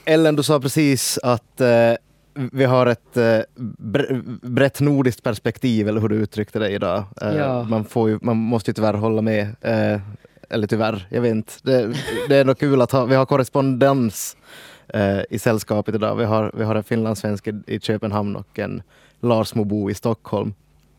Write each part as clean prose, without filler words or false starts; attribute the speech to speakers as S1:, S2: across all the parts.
S1: Ellen, du sa precis att vi har ett brett nordiskt perspektiv, eller hur du uttryckte det idag.
S2: Ja.
S1: Man måste ju tyvärr hålla med, eller tyvärr, jag vet inte. Det är nog kul att vi har korrespondens i sällskapet idag. Vi har en finlandssvensk i Köpenhamn och en Larsmobo i Stockholm.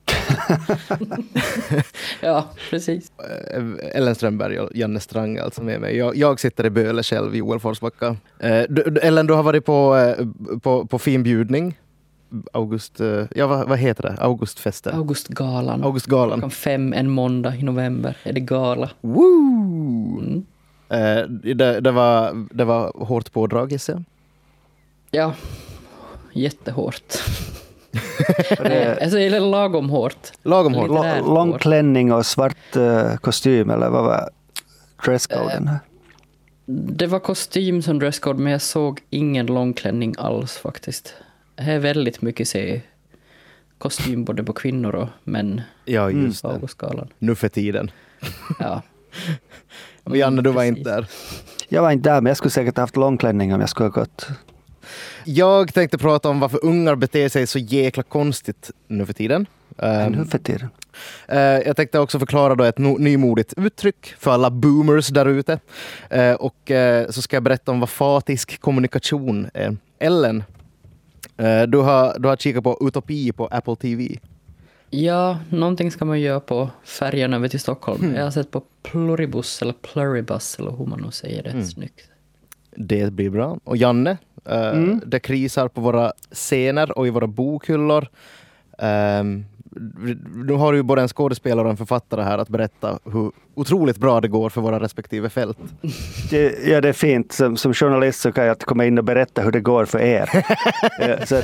S2: Ja, precis.
S1: Ellen Strömberg och Janne Strang alltså med mig. Jag sitter i Böle själv, Joel Forsbacka. Ellen, du har varit på fin bjudning. Vad heter det? Augustfesten.
S2: Augustgalan.
S1: Augustgalan.
S2: Klockan 5 en måndag i november är det gala.
S1: Woo! Det var hårt pådrag, gissar jag.
S2: Ja, jättehårt. Alltså, är det lagom hårt?
S1: Lagom hårt.
S3: Lång klänning och svart kostym, eller vad var dresscoden här?
S2: Det var kostym som dresscode, men jag såg ingen långklänning alls faktiskt. Det är väldigt mycket kostym både på kvinnor och män.
S1: Ja, just
S2: på Augustgalan.
S1: Nu för tiden.
S2: Ja.
S1: Men Janne, du var inte där.
S3: Jag var inte där, men jag skulle säkert haft långklänning om jag skulle ha gått.
S1: Jag tänkte prata om varför ungar beter sig så jäkla konstigt nu för tiden.
S3: Nu för tiden.
S1: Jag tänkte också förklara då ett nymodigt uttryck för alla boomers där ute. Och så ska jag berätta om vad fatisk kommunikation är. Ellen, du har kikat på Utopi på Apple TV.
S2: Ja, någonting ska man göra på färjan över till Stockholm. Jag har sett på Pluribus eller Pluribus eller hur man nu säger det. Snyggt.
S1: Det blir bra. Och Janne, det krisar på våra scener och i våra bokhyllor. Nu har du ju både en skådespelare och en författare här att berätta hur otroligt bra det går för våra respektive fält.
S3: Det är fint. Som journalist så kan jag komma in och berätta hur det går för er. Så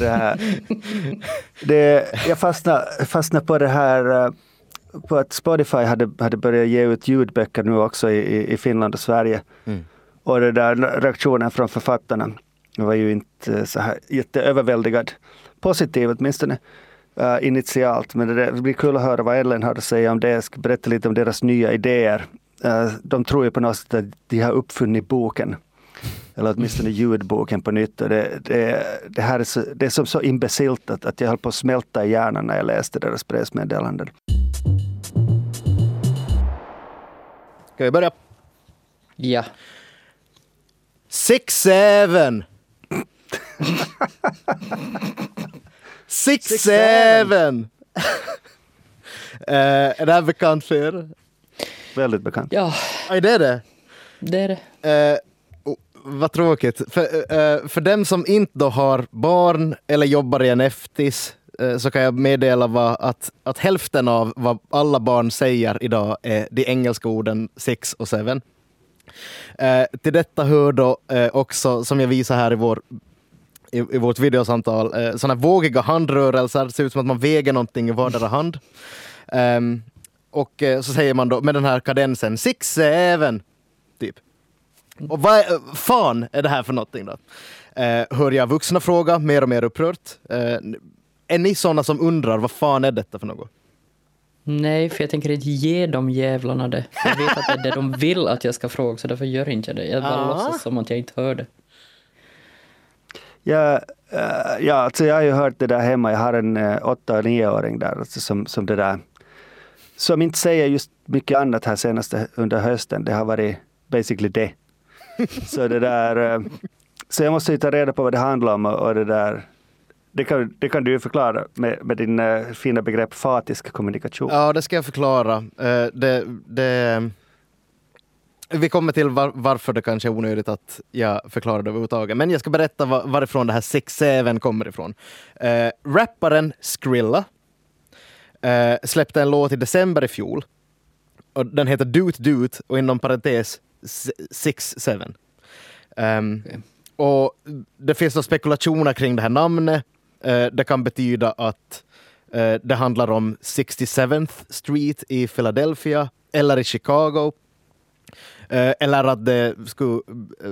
S3: jag fastnade på det här, på att Spotify hade börjat ge ut ljudböcker nu också i Finland och Sverige. Och det där reaktionen från författarna var ju inte så här jätteöverväldigad. Positiv åtminstone initialt. Men det blir kul att höra vad Ellen har att säga om det. Jag ska berätta lite om deras nya idéer. De tror ju på något sätt att de har uppfunnit boken. Eller åtminstone ljudboken på nytt. Och det här är så imbecilt att jag höll på att smälta i hjärnan när jag läste deras pressmeddelanden.
S1: Ska vi börja?
S2: Ja.
S1: 6-7! 6-7! Är det här bekant för er?
S3: Väldigt bekant.
S2: Ja.
S1: Aj, det är det.
S2: Det är det.
S1: Vad tråkigt. För dem som inte då har barn eller jobbar i en eftis så kan jag meddela att hälften av vad alla barn säger idag är de engelska orden 6 och 7. Till detta hör då också, som jag visar här i vårt videosamtal, sådana vågiga handrörelser. Det ser ut som att man väger någonting i vardera hand. Och så säger man då med den här kadensen 6-7 typ. Och vad fan är det här för någonting då? Hör jag vuxna fråga mer och mer upprört. Är ni sådana som undrar vad fan är detta för något?
S2: Nej, för jag tänker inte ge de jävlarna det. Jag vet att det är det de vill att jag ska fråga, så därför gör inte jag det. Jag bara låtsas som att jag inte hör det.
S3: Alltså jag har ju hört det där hemma. Jag har en 8-9-åring där alltså som det där. Som inte säger just mycket annat här senaste under hösten. Det har varit basically det. Så det där. Så jag måste ju ta reda på vad det handlar om och det där. Det kan du ju förklara med din fina begrepp fatisk kommunikation.
S1: Ja, det ska jag förklara. Vi kommer till varför det kanske är onödigt att jag förklarar det överhuvudtaget. Men jag ska berätta varifrån det här 6-7 kommer ifrån. Rapparen Skrilla släppte en låt i december i fjol. Och den heter Doot Doot och inom parentes 6-7. Och det finns då spekulationer kring det här namnet. Det kan betyda att det handlar om 67th Street i Philadelphia eller i Chicago. Eller att det skulle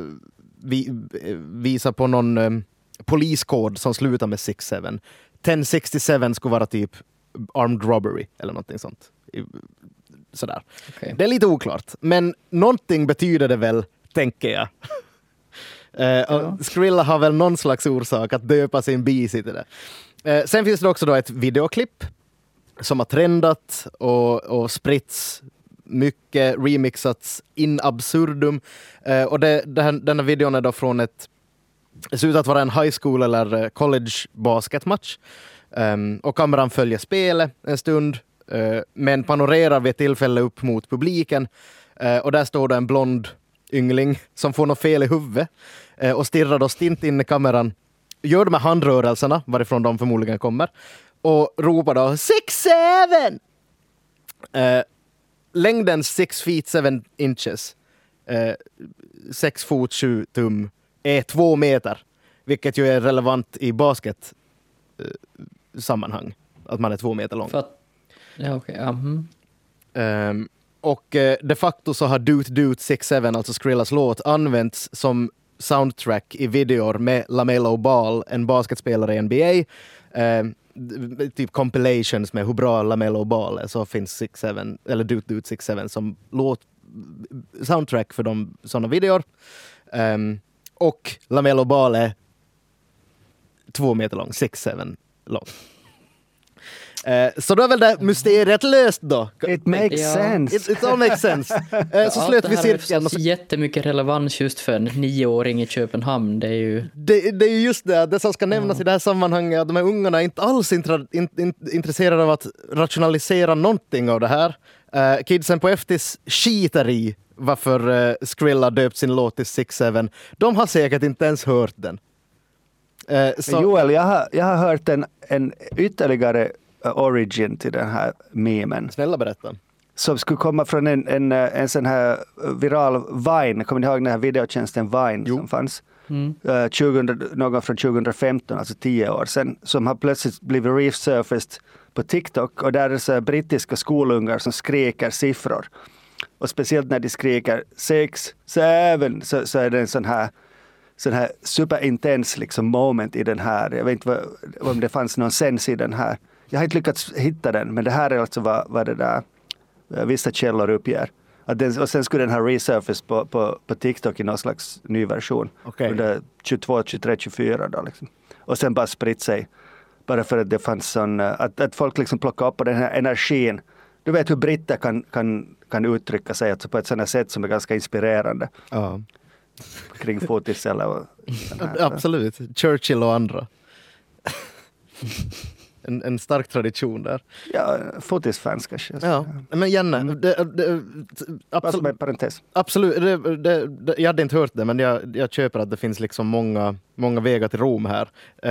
S1: visa på någon poliskod som slutar med 6-7. 1067 skulle vara typ armed robbery eller någonting sånt. Sådär. Okay. Det är lite oklart. Men någonting betyder det väl, tänker jag. Och Skrilla har väl någon slags orsak att döpa sin bisi till det. Sen finns det också då ett videoklipp som har trendat och spritts mycket, remixats in absurdum. Och den här videon är då från det ser ut att vara en high school eller college basketmatch. Och kameran följer spelet en stund, men panorerar vid ett tillfälle upp mot publiken. Och där står det en blond yngling som får något fel i huvudet och stirrar då stint in i kameran. Gör de här handrörelserna, varifrån de förmodligen kommer. Och ropar då 6'7". Längden 6 feet 7 inches. 6 fot 7 tum är 2 meter. Vilket ju är relevant i basket sammanhang. Att man är 2 meter lång. Och de facto så har Doot Doot 6'7", alltså Skrillas låt, använts som soundtrack i videor med LaMelo Ball, en basketspelare i NBA. Typ compilations med hur bra LaMelo Ball är, så finns 6'7", eller Doot Doot 6'7" som soundtrack för de sådana videor. Och LaMelo Ball är 2 meter lång, 6'7" lång. Så då är väl det mysteriet löst då.
S3: It makes sense.
S1: It all makes sense. Så slöt vi cirkeln.
S2: Det är jättemycket relevans just för en 9-åring i Köpenhamn. Det är ju...
S1: Det är ju just det som ska nämnas i det här sammanhanget. Att de här ungarna är inte alls intresserade av att rationalisera någonting av det här. Kidsen på FTs skiter i varför Skrilla döpt sin låt till 6'7". De har säkert inte ens hört den.
S3: Joel, jag har hört en ytterligare origin till den här memen.
S1: Snälla berätta.
S3: Som skulle komma från en sån här viral Vine. Kommer ni ihåg den här videotjänsten Vine som fanns? Någon från 2015, alltså 10 år sedan. Som har plötsligt blivit resurfaced på TikTok. Och där är så brittiska skolungar som skriker siffror. Och speciellt när de skriker 6, 7 så är det en sån här superintens liksom moment i den här. Jag vet inte om det fanns någon sens i den här. Jag har inte lyckats hitta den, men det här är alltså vad det där vissa källor uppger. Och sen skulle den här resurface på TikTok i någon slags ny version.
S1: Okay.
S3: Under 22, 23, 24 då liksom. Och sen bara spritt sig. Bara för att det fanns sån, att folk liksom plockar upp på den här energin. Du vet hur britter kan uttrycka sig alltså på ett sådant sätt som är ganska inspirerande.
S1: Ja.
S3: Kring fotis eller...
S1: Absolut. Churchill och andra. En stark tradition där.
S3: Ja, fotisfans kanske.
S1: Ja, men Janne, absolut, jag hade inte hört det, men jag köper att det finns liksom många vägar till Rom här.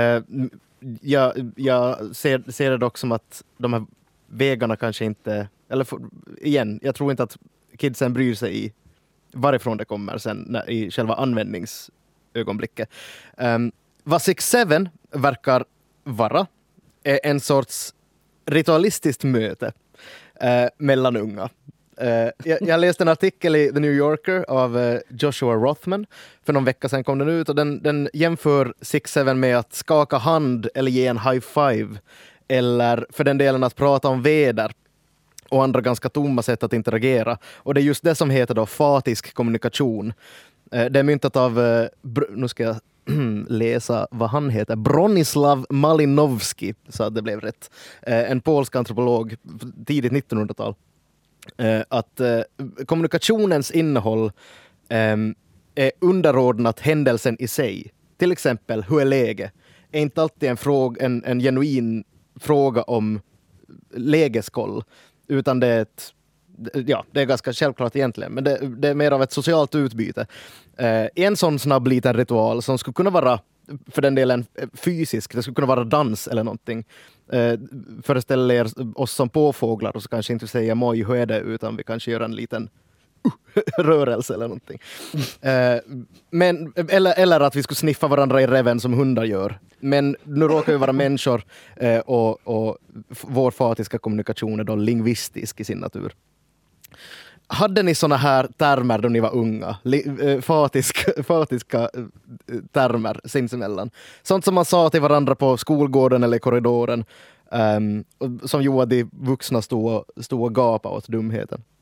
S1: Jag ser det dock som att de här vägarna kanske inte, eller igen, jag tror inte att kidsen bryr sig i varifrån det kommer sen i själva användningsögonblicket. Vad 6'7" verkar vara är en sorts ritualistiskt möte mellan unga. Jag läste en artikel i The New Yorker av Joshua Rothman. För någon vecka sedan kom den ut och den jämför 6'7" med att skaka hand eller ge en high five. Eller för den delen att prata om väder och andra ganska tomma sätt att interagera. Och det är just det som heter då fatisk kommunikation. Det är myntat av, nu ska jag läsa vad han heter, Bronislaw Malinowski, så att det blev rätt. En polsk antropolog, tidigt 1900-tal. Att kommunikationens innehåll är underordnat händelsen i sig. Till exempel, hur är läget? Är inte alltid en genuin fråga om lägeskoll, utan det är ganska självklart egentligen, men det är mer av ett socialt utbyte. En sån snabb liten ritual som skulle kunna vara, för den delen fysisk, det skulle kunna vara dans eller någonting. Föreställer er oss som påfåglar och så kanske inte säga moj, hur är det, utan vi kanske gör en liten rörelse eller någonting. Men, eller att vi skulle sniffa varandra i reven som hundar gör. Men nu råkar vi vara människor och vår fatiska kommunikation är då lingvistisk i sin natur. Hade ni såna här termer då ni var unga? Fatiska termer sinsemellan. Sånt som man sa till varandra på skolgården eller korridoren. Som gjorde att de vuxna stod och gapade åt dumheten.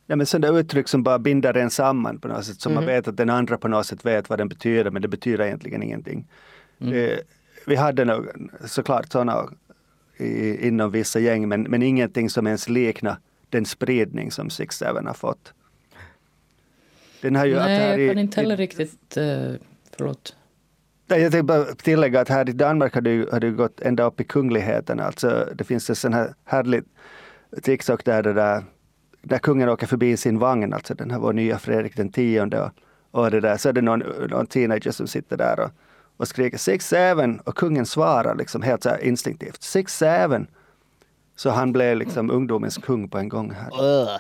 S3: Ja, men sådana uttryck som bara binder en samman på något sätt. Så man vet att den andra på något sätt vet vad den betyder, men det betyder egentligen ingenting. Vi hade nog såklart sådana inom vissa gäng, men ingenting som ens liknar den spridning som 6-7 har fått. Den har ju
S2: Nej, jag kan inte heller riktigt... förlåt.
S3: Jag tänkte bara tillägga att här i Danmark har det gått ända upp i kungligheten. Alltså, det finns en sån här härlig TikTok där kungen åker förbi sin vagn, alltså den här vår nya Fredrik den 10:e och det där, så är det någon teenager som sitter där och skriker 6-7 och kungen svarar liksom helt så här instinktivt 6-7. Så han blev liksom ungdomens kung på en gång här.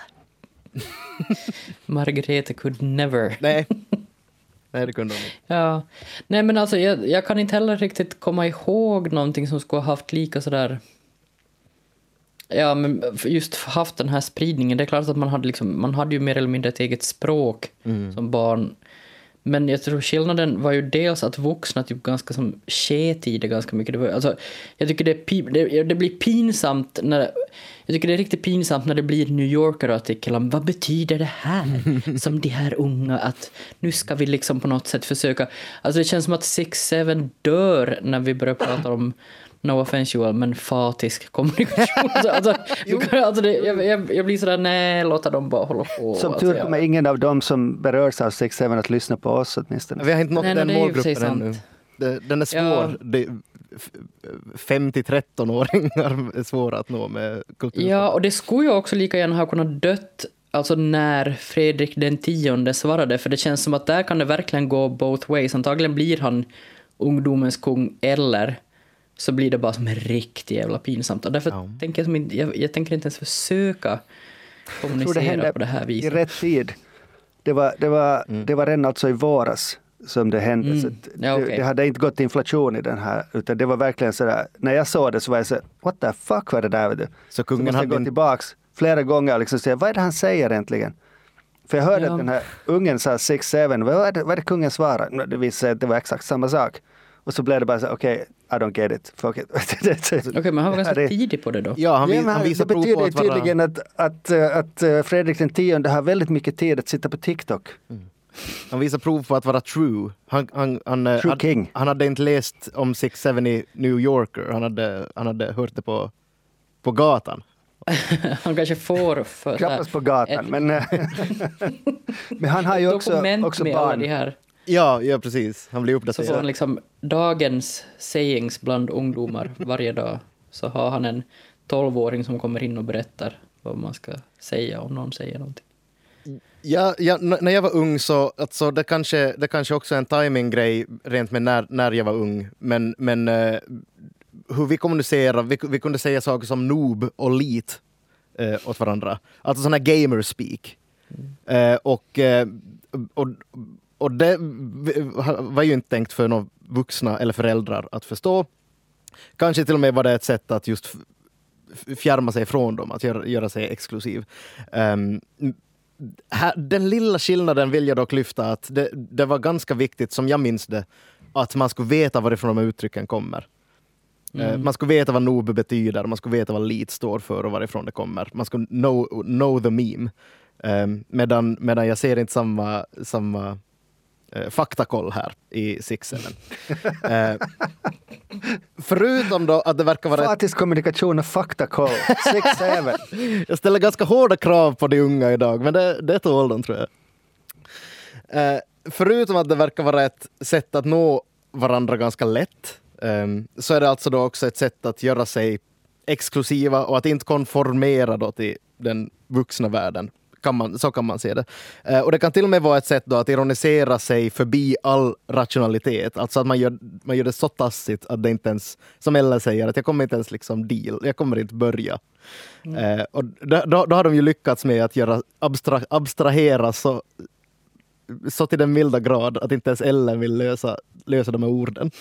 S2: Margareta could never.
S1: Nej, det kunde hon inte.
S2: Ja. Nej, men alltså jag kan inte heller riktigt komma ihåg någonting som skulle ha haft lika sådär... Ja, men just haft den här spridningen. Det är klart att man hade ju mer eller mindre ett eget språk som barn. Men jag tror skillnaden var ju dels att vuxna typ ganska som sket i det ganska mycket. Det var, alltså, jag tycker det blir pinsamt när... Jag tycker det är riktigt pinsamt när det blir New Yorker-artikel om vad betyder det här som de här unga, att nu ska vi liksom på något sätt försöka... Alltså det känns som att 6-7 dör när vi börjar prata om no offense Joel, men fatisk kommunikation. Jag blir sådär, nej, låta dem bara hålla på.
S3: Som tur kommer ingen av dem som berörs av 6-7 att lyssna på oss åtminstone.
S1: Vi har inte nått den målgruppen ännu. Den är svår. Ja. 5-13-åringar är svåra att nå med kultur.
S2: Ja, och det skulle ju också lika gärna ha kunnat dött alltså när Fredrik den 10:e svarade, för det känns som att där kan det verkligen gå both ways. Antagligen blir han ungdomens kung, eller så blir det bara som riktigt jävla pinsamt. Och därför tänker jag tänker inte ens försöka kommunicera på det här viset.
S3: I rätt tid. Det var redan alltså i våras som det hände. Så det hade inte gått inflation i den här, utan det var verkligen sådär, när jag såg det så var jag så what the fuck var det där, vet du? Så kungen hade gått tillbaks flera gånger och liksom säga, vad är det han säger egentligen? För jag hörde att den här ungen sa 6-7, vad är det kungen svarar? Det visade sig att det var exakt samma sak. Och så blev det bara så, okej, I don't get it. Fuck it.
S2: Okej, men han var ganska tidig på det då.
S1: Ja, han visar prov på att vara...
S3: Det betyder tydligen att Fredrik den 10:e har väldigt mycket tid att sitta på TikTok.
S1: Han visar prov på att vara true.
S3: True king.
S1: Han hade inte läst om 6-7 i New Yorker. Han hade hört det på gatan.
S2: Han kanske får för
S3: knappast på gatan, men han har ju också barn.
S2: De här.
S1: Ja, precis. Han blir uppdaterad.
S2: Så får han liksom dagens sayings bland ungdomar varje dag. Så har han en 12-åring som kommer in och berättar vad man ska säga om någon säger någonting.
S1: Ja, när jag var ung så alltså, det kanske också är en timing-grej rent med när jag var ung. Men hur vi kommunicerar, vi kunde säga saker som noob och lit åt varandra. Alltså sån här gamer-speak. Och det var ju inte tänkt för några vuxna eller föräldrar att förstå. Kanske till och med var det ett sätt att just fjärma sig från dem, att göra sig exklusiv. Den lilla skillnaden vill jag dock lyfta, att det var ganska viktigt, som jag minns det, att man skulle veta varifrån de uttrycken kommer. Man skulle veta vad noob betyder, man skulle veta vad lit står för och varifrån det kommer. Man skulle know the meme. Medan jag ser inte samma faktakoll här i 6-7. Förutom då att det verkar vara...
S3: Fatisk kommunikation och faktakoll. 6-7.
S1: Jag ställer ganska hårda krav på de unga idag, men det tål de, tror jag. Förutom att det verkar vara ett sätt att nå varandra ganska lätt, så är det alltså då också ett sätt att göra sig exklusiva och att inte konformera då till den vuxna världen. Så kan man se det. Och det kan till och med vara ett sätt då att ironisera sig förbi all rationalitet. Alltså att man gör det så tassigt att det inte ens, som Ella säger, att jag kommer inte ens liksom deal. Jag kommer inte börja. Och då har de ju lyckats med att göra abstrahera så till den milda grad att inte ens Ellen vill lösa de här orden.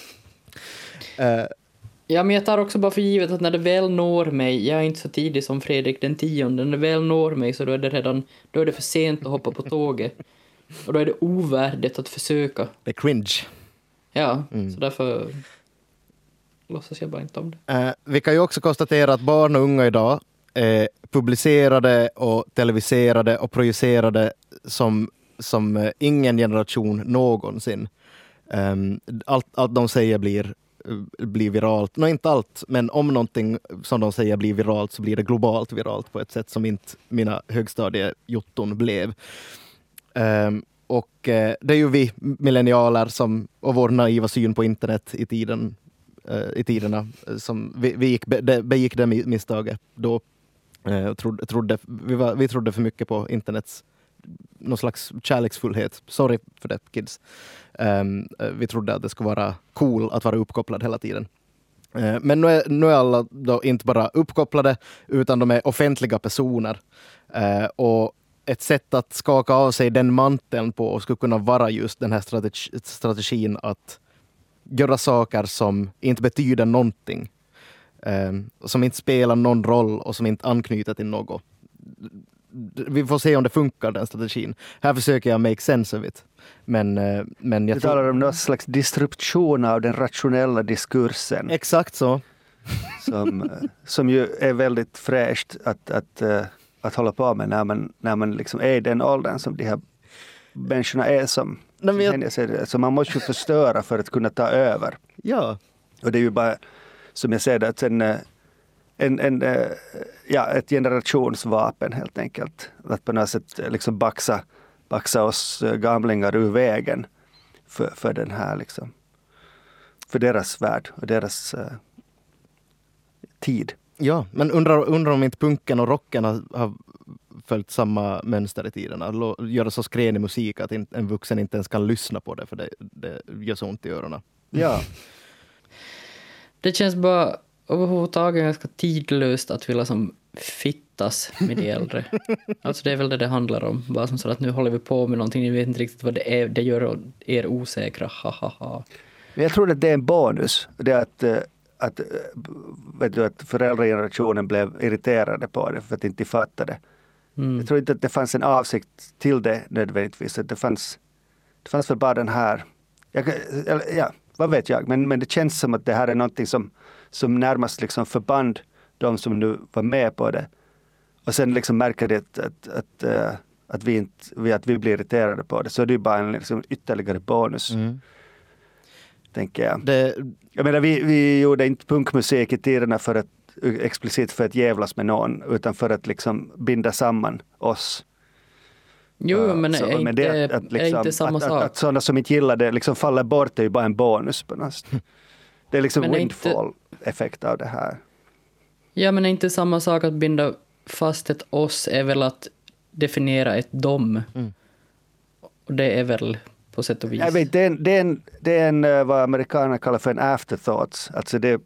S2: Ja, men jag tar också bara för givet att när det väl når mig, jag är inte så tidig som Fredrik den 10:e, när det väl når mig så då är det för sent att hoppa på tåget. Och då är det ovärdigt att försöka.
S1: Det är cringe.
S2: Ja, så därför låtsas jag bara inte om det.
S1: Vi kan ju också konstatera att barn och unga idag är publicerade och televiserade och projicerade som ingen generation någonsin. Allt de säger blir viralt. Inte allt, men om någonting som de säger blir viralt så blir det globalt viralt på ett sätt som inte mina högstadiejotton blev. Och det är ju vi millennialer och vår naiva syn på internet i tiderna som vi begick det misstaget då. Vi trodde för mycket på internets någon slags kärleksfullhet. Sorry för det, kids. Vi trodde att det skulle vara cool att vara uppkopplad hela tiden. Men nu är alla då inte bara uppkopplade, utan de är offentliga personer. Och ett sätt att skaka av sig den manteln på och skulle kunna vara just den här strategin att göra saker som inte betyder någonting. Som inte spelar någon roll och som inte anknyter till något. Vi får se om det funkar, den strategin. Här försöker jag make sense of it. Men jag
S3: du talar om någon slags disruption av den rationella diskursen.
S1: Exakt så.
S3: Som ju är väldigt fräscht att hålla på med när man liksom är i den åldern som de här människorna är som så man måste ju förstöra för att kunna ta över.
S1: Ja. Och
S3: det är ju bara, som jag säger det, ett generationsvapen helt enkelt. Att på något sätt liksom baxa oss gamlingar ur vägen för den här liksom, för deras värld och deras tid.
S1: Ja, men undrar om inte punken och rocken har följt samma mönster i tiden. Att göra så skränig musik att en vuxen inte ens kan lyssna på det, för det gör så ont i öronen.
S3: Ja.
S2: Det känns bara överhuvudtaget ganska tidlöst att vilja som fittas med de äldre. Alltså det är väl det handlar om. Bara som så att nu håller vi på med någonting, ni vet inte riktigt vad det är, det gör er osäkra. Hahaha.
S3: Men jag tror att det är en bonus. Det är att föräldragenerationen blev irriterade på det för att inte fatta det. Jag tror inte att det fanns en avsikt till det nödvändigtvis. Det fanns väl bara den här, vad vet jag, men det känns som att det här är någonting som närmast liksom förband de som nu var med på det. Och sen liksom märker det att vi blir irriterade på det. Så det är bara en liksom ytterligare bonus. Tänker jag. Jag menar, vi gjorde inte punkmusik i tiderna explicit för att jävlas med någon, utan för att liksom binda samman oss.
S2: Jo, men är inte samma sak.
S3: Att sådana som inte gillar det liksom faller bort är ju bara en bonus på något. Det är liksom windfall-effekt av det här.
S2: Ja, men är inte samma sak att binda fast ett oss är väl att definiera ett dom. Och det är väl på sätt och vis.
S3: Jag vet, det är en vad amerikanerna kallar för en afterthoughts. Alltså det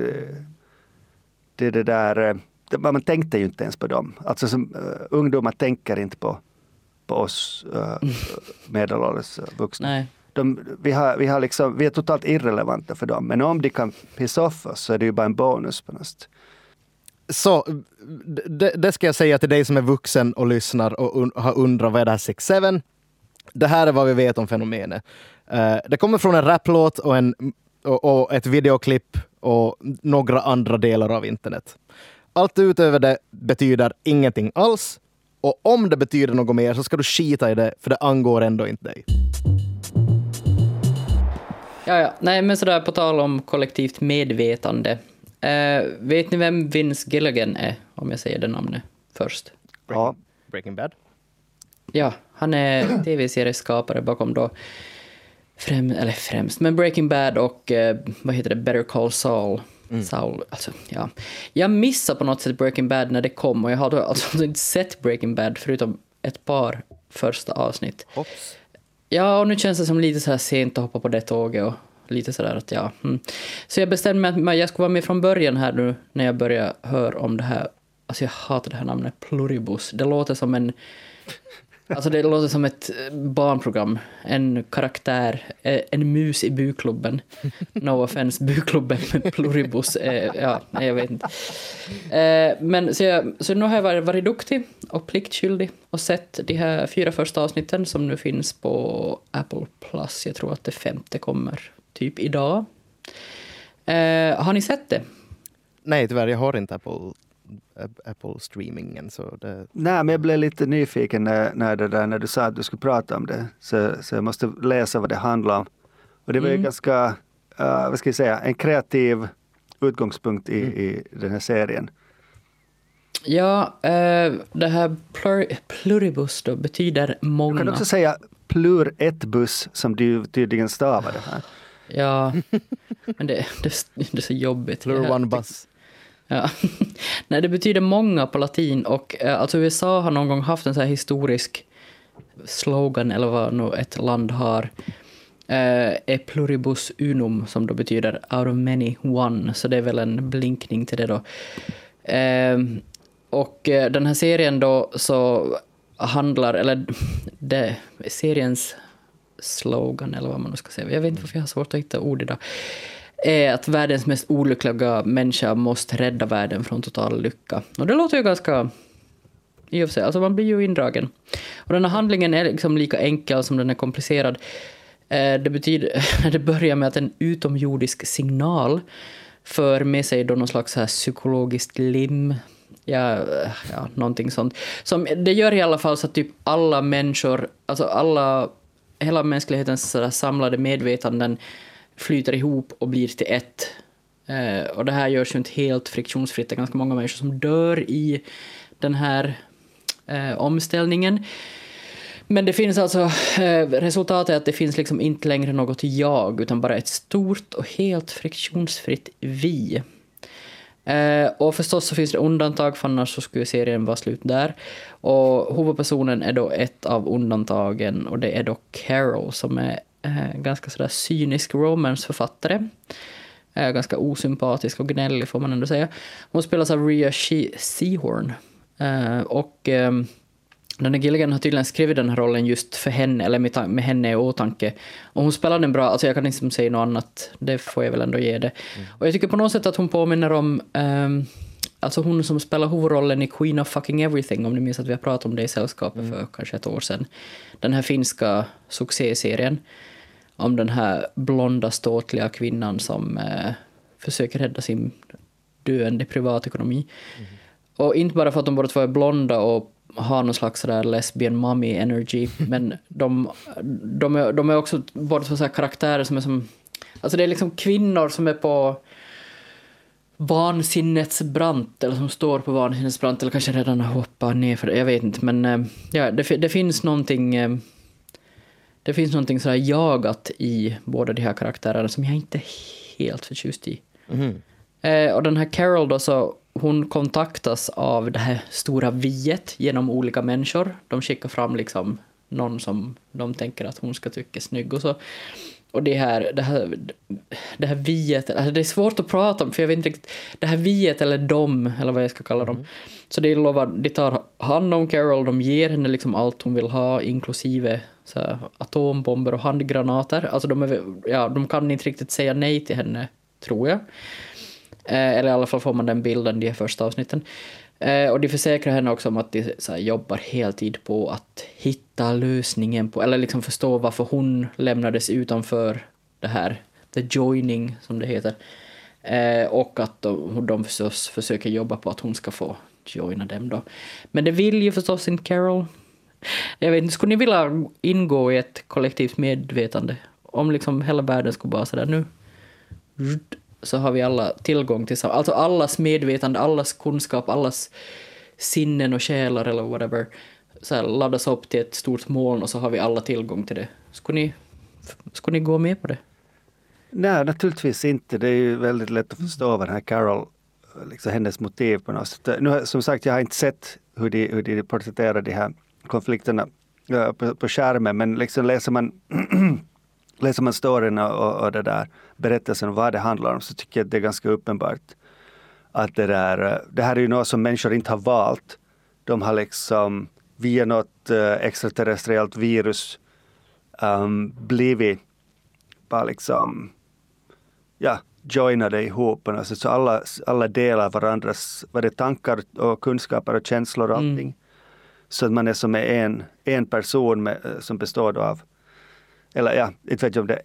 S3: där, man tänkte ju inte ens på dem. Alltså som ungdomar tänker inte på oss medelålders vuxna.
S2: Nej.
S3: Vi är totalt irrelevanta för dem. Men om de kan pissa off oss så är det ju bara en bonus på något.
S1: Så det ska jag säga till dig som är vuxen och lyssnar och har undrat vad är det här 6-7. Det här är vad vi vet om fenomenet. Det kommer från en raplåt och ett videoklipp och några andra delar av internet. Allt utöver det betyder ingenting alls. Och om det betyder något mer så ska du skita i det, för det angår ändå inte dig.
S2: Ja. Nej, men sådär på tal om kollektivt medvetande. Vet ni vem Vince Gilligan är, om jag säger det namnet först?
S1: Breaking Bad.
S2: Ja, han är tv-serieskapare bakom då främst, men Breaking Bad och Better Call Saul. Saul, alltså, ja. Jag missade på något sätt Breaking Bad när det kom, och jag hade alltså inte sett Breaking Bad förutom ett par första avsnitt.
S1: Hopps.
S2: Ja, och nu känns det som lite så här sent att hoppa på det tåget och lite sådär att Så jag bestämde mig att jag skulle vara med från början här nu när jag började höra om det här. Alltså jag hatar det här namnet, Pluribus. Det låter som det låter som ett barnprogram. En karaktär, en mus i buklubben. No offense, buklubben med Pluribus. Jag vet inte. Men så nu har jag varit duktig och pliktskyldig och sett de här 4 första avsnitten som nu finns på Apple Plus. Jag tror att det 5:e kommer typ idag. Har ni sett det?
S1: Nej, tyvärr, jag har inte Apple Apple-streamingen. Så det...
S3: Nej, men jag blev lite nyfiken när du sa att du skulle prata om det. Så jag måste läsa vad det handlar om. Och det var ju ganska, vad ska jag säga, en kreativ utgångspunkt i den här serien.
S2: Ja, det här pluribus då betyder många.
S3: Du kan också säga pluretbus som du tydligen stavade här.
S2: Ja, men det är så jobbigt.
S1: Plur one bus.
S2: Ja. Nej, det betyder många på latin och alltså USA har någon gång haft en så här historisk slogan eller vad nu ett land har. E pluribus unum som då betyder out of many one, så det är väl en blinkning till det då. Och den här serien då så handlar, eller det seriens slogan eller vad man nu ska säga, jag vet inte varför jag har svårt att hitta ord idag, är att världens mest olyckliga människa måste rädda världen från total lycka. Och det låter ju ganska i och för sig, alltså man blir ju indragen. Och den här handlingen är liksom lika enkel som den är komplicerad. Det börjar med att en utomjordisk signal för med sig då någon slags så här psykologiskt lim, ja, någonting sånt. Som det gör i alla fall så att typ alla människor, alltså hela mänsklighetens så där samlade medvetanden flyter ihop och blir till ett. Och det här görs ju inte helt friktionsfritt. Det är ganska många människor som dör i den här omställningen. Men det finns alltså, resultatet är att det finns liksom inte längre något jag utan bara ett stort och helt friktionsfritt vi. Och förstås så finns det undantag, för annars så skulle serien vara slut där. Och huvudpersonen är då ett av undantagen, och det är då Carol som är ganska sådär cynisk romanceförfattare. Ganska osympatisk och gnällig får man ändå säga. Hon spelas av Rhea Seehorn. Och den här Gilligan har tydligen skrivit den här rollen just för henne, eller med henne i åtanke. Och hon spelar den bra, alltså jag kan inte säga något annat, det får jag väl ändå ge det. Och jag tycker på något sätt att hon påminner om alltså hon som spelar huvudrollen i Queen of Fucking Everything, om ni minns att vi har pratat om det i sällskapet för kanske ett år sedan. Den här finska succéserien om den här blonda ståtliga kvinnan som försöker rädda sin döende privatekonomi. Och inte bara för att de båda två är blonda och har någon slags sådär lesbian mommy energy, men de är också båda två så här karaktärer som är som, alltså det är liksom kvinnor som är på vansinnets brant, eller som står på vansinnets brant, eller kanske redan har hoppat ner för det, jag vet inte, men ja, det finns någonting sådär jagat i båda de här karaktärerna som jag inte är helt förtjust i. Och den här Carol då, så hon kontaktas av det här stora viet genom olika människor. De skickar fram liksom någon som de tänker att hon ska tycka är snygg och så. Och det här viet, alltså det är svårt att prata om för jag vet inte riktigt, det här viet eller de, eller vad jag ska kalla dem. Så de tar hand om Carol, de ger henne liksom allt hon vill ha, inklusive så här, atombomber och handgranater. Alltså de kan inte riktigt säga nej till henne, tror jag. Eller i alla fall får man den bilden i de första avsnitten. Och de försäkrar henne också om att de så här, jobbar heltid på att hitta lösningen på, eller liksom förstå varför hon lämnades utanför det här, the joining som det heter. Och att de förstås försöker jobba på att hon ska få joina dem då. Men det vill ju förstås inte Carol. Jag vet inte, skulle ni vilja ingå i ett kollektivt medvetande? Om liksom hela världen skulle bara sådär nu, så har vi alla tillgång till, alltså allas medvetande, allas kunskap, allas sinnen och själar eller whatever så här, laddas upp till ett stort moln och så har vi alla tillgång till det. Skulle ni gå med på det? Nej,
S3: naturligtvis inte. Det är ju väldigt lätt att förstå vad den här Carol, liksom hennes motiv på något sätt. Nu, som sagt, jag har inte sett hur de porträtterar de här konflikterna på skärmen, men liksom läser man storyn och det där berättelsen om vad det handlar om, så tycker jag att det är ganska uppenbart att det här är ju något som människor inte har valt. De har liksom via något extraterrestriellt virus blivit bara liksom joinade ihop. Alltså, så alla delar varandras tankar och kunskaper och känslor och allting. Så att man är som en person som består av, eller inte vet jag om det,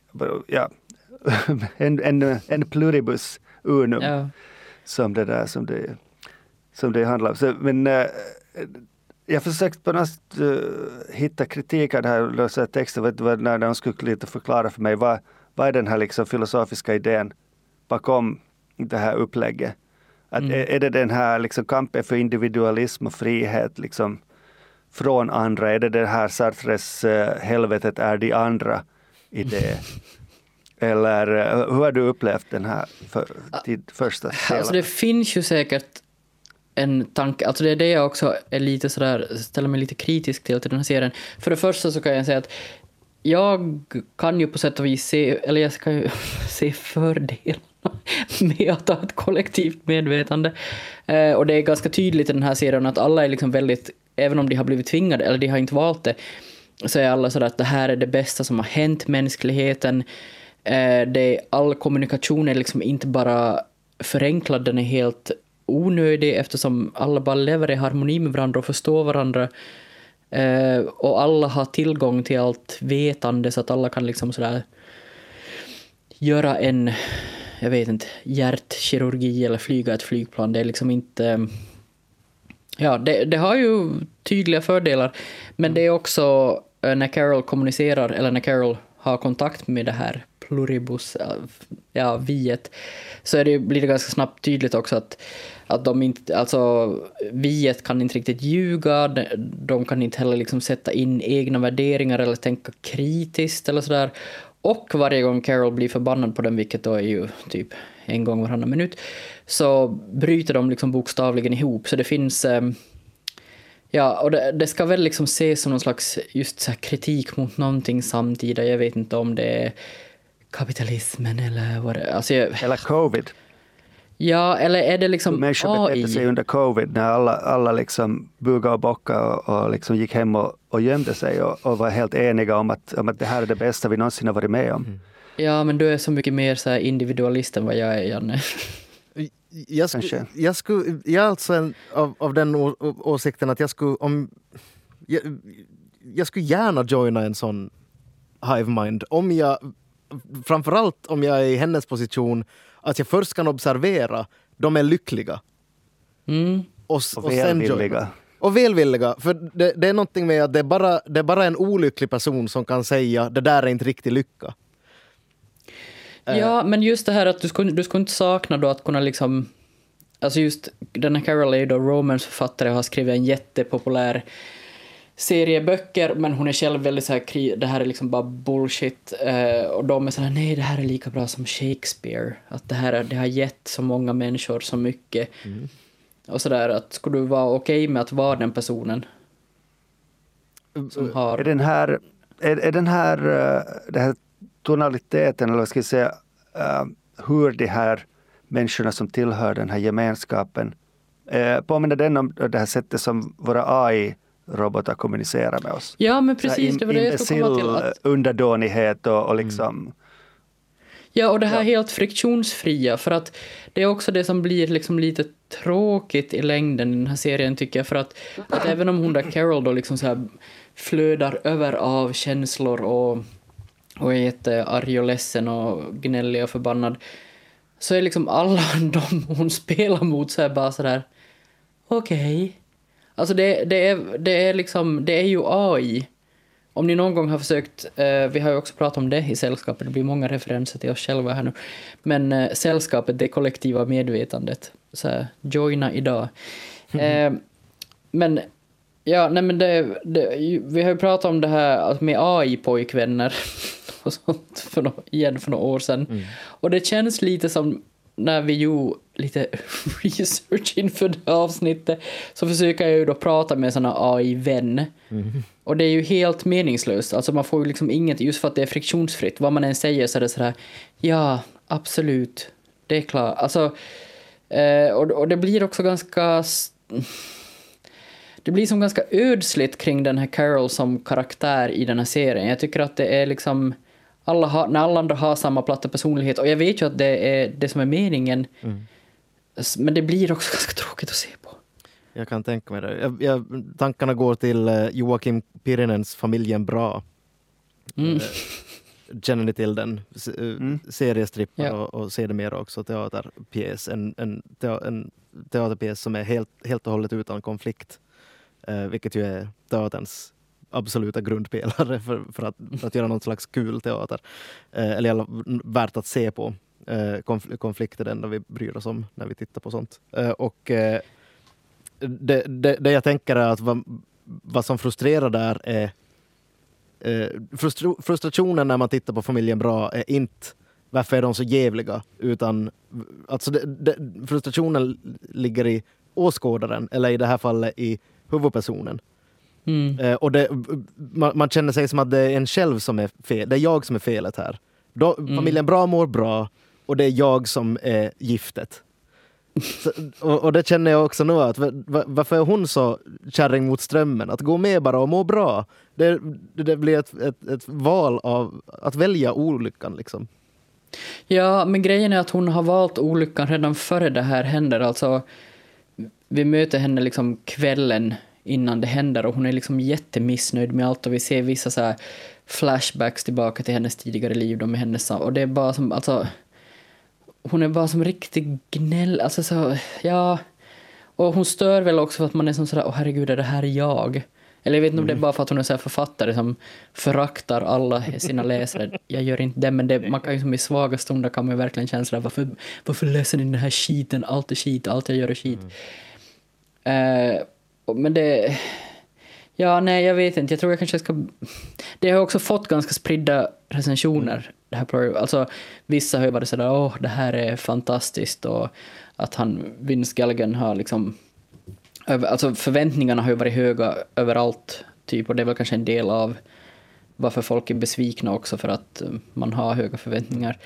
S3: en pluribus unum, som det som det handlar om. Så, men jag försökte på något hitta kritik av det här lösa texten, när de skulle lite förklara för mig vad är den här liksom filosofiska idén bakom det här upplägget. Att är det den här liksom kampen för individualism och frihet liksom från andra? Är det här Sartres helvetet är de andra idé? Eller hur har du upplevt den här första delen?
S2: Alltså det finns ju säkert en tanke, alltså det är det jag också är lite sådär, ställer mig lite kritisk till den här serien. För det första så kan jag säga att jag kan ju på sätt och vis jag kan ju se fördelarna med att ha ett kollektivt medvetande. Och det är ganska tydligt i den här serien att alla är liksom väldigt, även om de har blivit tvingade eller de har inte valt det, så är alla sådär att det här är det bästa som har hänt mänskligheten. All kommunikation är liksom inte bara förenklad, den är helt onödig eftersom alla bara lever i harmoni med varandra och förstår varandra. Och alla har tillgång till allt vetande så att alla kan liksom sådär göra en, jag vet inte, hjärtkirurgi eller flyga ett flygplan. Det är liksom inte, ja, det har ju tydliga fördelar, men det är också när Carol kommunicerar eller när Carol har kontakt med det här pluribus, ja, viet, så blir det ganska snabbt tydligt också att de inte, alltså viet kan inte riktigt ljuga, de kan inte heller liksom sätta in egna värderingar eller tänka kritiskt eller sådär. Och varje gång Carol blir förbannad på den, vilket då är ju typ en gång varannan minut, så bryter de liksom bokstavligen ihop. Så det finns, ja, och det ska väl liksom ses som någon slags just så här kritik mot någonting samtida. Jag vet inte om det är kapitalismen eller vad det är. Alltså
S3: eller covid.
S2: Ja, eller är det liksom
S3: människor betedde sig under covid när alla liksom bugade och bockade och liksom gick hem och gömde sig och var helt eniga om att det här är det bästa vi någonsin har varit med om.
S2: Mm. Ja, men du är så mycket mer så här individualist än vad jag är, Janne.
S1: Jag är alltså av den åsikten att jag skulle gärna joina en sån hive mind framförallt om jag är i hennes position, att jag först kan observera de är lyckliga och
S3: välvilliga.
S1: Och välvilliga, för det är någonting med att det är bara en olycklig person som kan säga det där är inte riktigt lycka.
S2: Ja, men just det här att du skulle inte sakna då att kunna liksom, alltså just den här Carol är ju då romance-författare och har skrivit en jättepopulär serie böcker, men hon är själv väldigt så här, det här är liksom bara bullshit, och de är så här, nej, det här är lika bra som Shakespeare, att det har gett så många människor så mycket, och sådär, att skulle du vara okej med att vara den personen som har...
S3: Är den här tonaliteten, eller vad ska jag säga, hur de här människorna som tillhör den här gemenskapen påminner den om det här sättet som våra AI-robotar kommunicerar med oss?
S2: Ja, men precis, det var det jag skulle komma till. Att...
S3: underdånighet och liksom...
S2: Ja, och det här helt friktionsfria, för att det är också det som blir liksom lite tråkigt i längden i den här serien, tycker jag, för att även om hon där Carol då liksom så här flödar över av känslor och är jättearg och ledsen och gnällig och förbannad, så är liksom alla de hon spelar mot så här bara sådär okej. Alltså det är liksom, det är ju AI. Om ni någon gång har försökt, vi har ju också pratat om det i sällskapet, det blir många referenser till oss själva här nu, men sällskapet, det kollektiva medvetandet, så här, joina idag. Men ja, nej, men vi har ju pratat om det här med AI-pojkvänner och sånt för några år sedan. Och det känns lite som när vi gjorde lite research inför det avsnittet, så försöker jag ju då prata med såna AI-vän. Och det är ju helt meningslöst. Alltså man får ju liksom inget, just för att det är friktionsfritt. Vad man än säger så är det så här, ja, absolut, det är klart. Alltså, och det blir också ganska... Det blir som ganska ödsligt kring den här Carol som karaktär i den här serien. Jag tycker att det är liksom... när alla andra har samma platta personlighet. Och jag vet ju att det är det som är meningen. Men det blir också ganska tråkigt att se på.
S1: Jag kan tänka mig det. Tankarna går till Joakim Pirinens Familjen Bra. känner ni till den? Seriestrippar
S2: Ja.
S1: och sedermera också teaterpjäs. En teaterpjäs som är helt och hållet utan konflikt. Vilket ju är teaterns absoluta grundpelare för att göra någon slags kul teater. Eller värt att se på. Konflikt är det enda vi bryr oss om när vi tittar på sånt. Och det jag tänker är att vad som frustrerar där är frustrationen när man tittar på Familjen Bra är inte varför är de så jävliga, utan alltså frustrationen ligger i åskådaren, eller i det här fallet i huvudpersonen. Och man känner sig som att det är en själv som är fel. Det är jag som är felet här. Familjen Bra mår bra och det är jag som är giftet. Och det känner jag också nu, att varför är hon så kärring mot strömmen? Att gå med bara och må bra. Det blir ett val av att välja olyckan liksom.
S2: Ja, men grejen är att hon har valt olyckan redan före det här händer. Alltså, vi möter henne liksom kvällen innan det händer och hon är liksom jättemissnöjd med allt och vi ser vissa så här flashbacks tillbaka till hennes tidigare liv med hennes, och det är bara som, alltså hon är bara som riktigt gnäll, alltså så, ja, och hon stör väl också för att man är som sådär, herregud, är det här jag? Eller jag vet inte om det är bara för att hon är så här författare som föraktar alla sina läsare. Jag gör inte det, men man kan ju som i svaga stunder kan man ju verkligen känna sådär, varför läser ni den här skiten? Allt är skit, allt jag gör är skit. Men det... Ja, nej, jag vet inte. Jag tror jag kanske ska... Det har också fått ganska spridda recensioner. Det här, alltså, vissa har ju varit sådär, det här är fantastiskt. Och att Vince Gilligan har liksom... Alltså förväntningarna har ju varit höga överallt. Typ, och det är väl kanske en del av varför folk är besvikna också, för att man har höga förväntningar.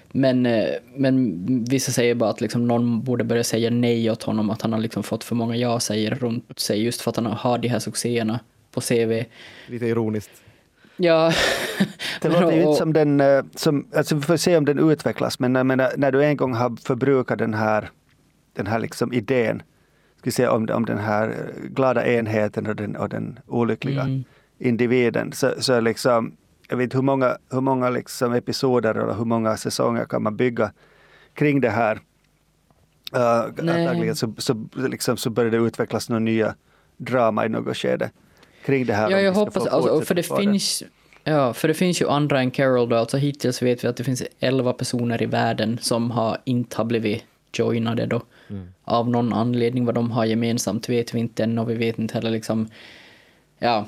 S2: Men vissa säger bara att liksom någon borde börja säga nej åt honom, att han har liksom fått för många ja-säger runt sig just för att han har de här succéerna på CV. Lite
S1: ironiskt.
S2: Ja.
S3: Det låter ju inte som den, alltså vi får se om den utvecklas, men när du en gång har förbrukat den här liksom idén, ska säga om den här glada enheten och den olyckliga individen, så liksom, jag vet inte hur många liksom episoder eller hur många säsonger kan man bygga kring det här. Antagligen så börjar det utvecklas några nya drama i något skede kring det här.
S2: Ja, jag hoppas, alltså, för det finns ju andra än Carol då, alltså hittills vet vi att det finns 11 personer i världen som inte har blivit joinade då. Av någon anledning. Vad de har gemensamt vet vi inte än, och vi vet inte heller liksom, ja.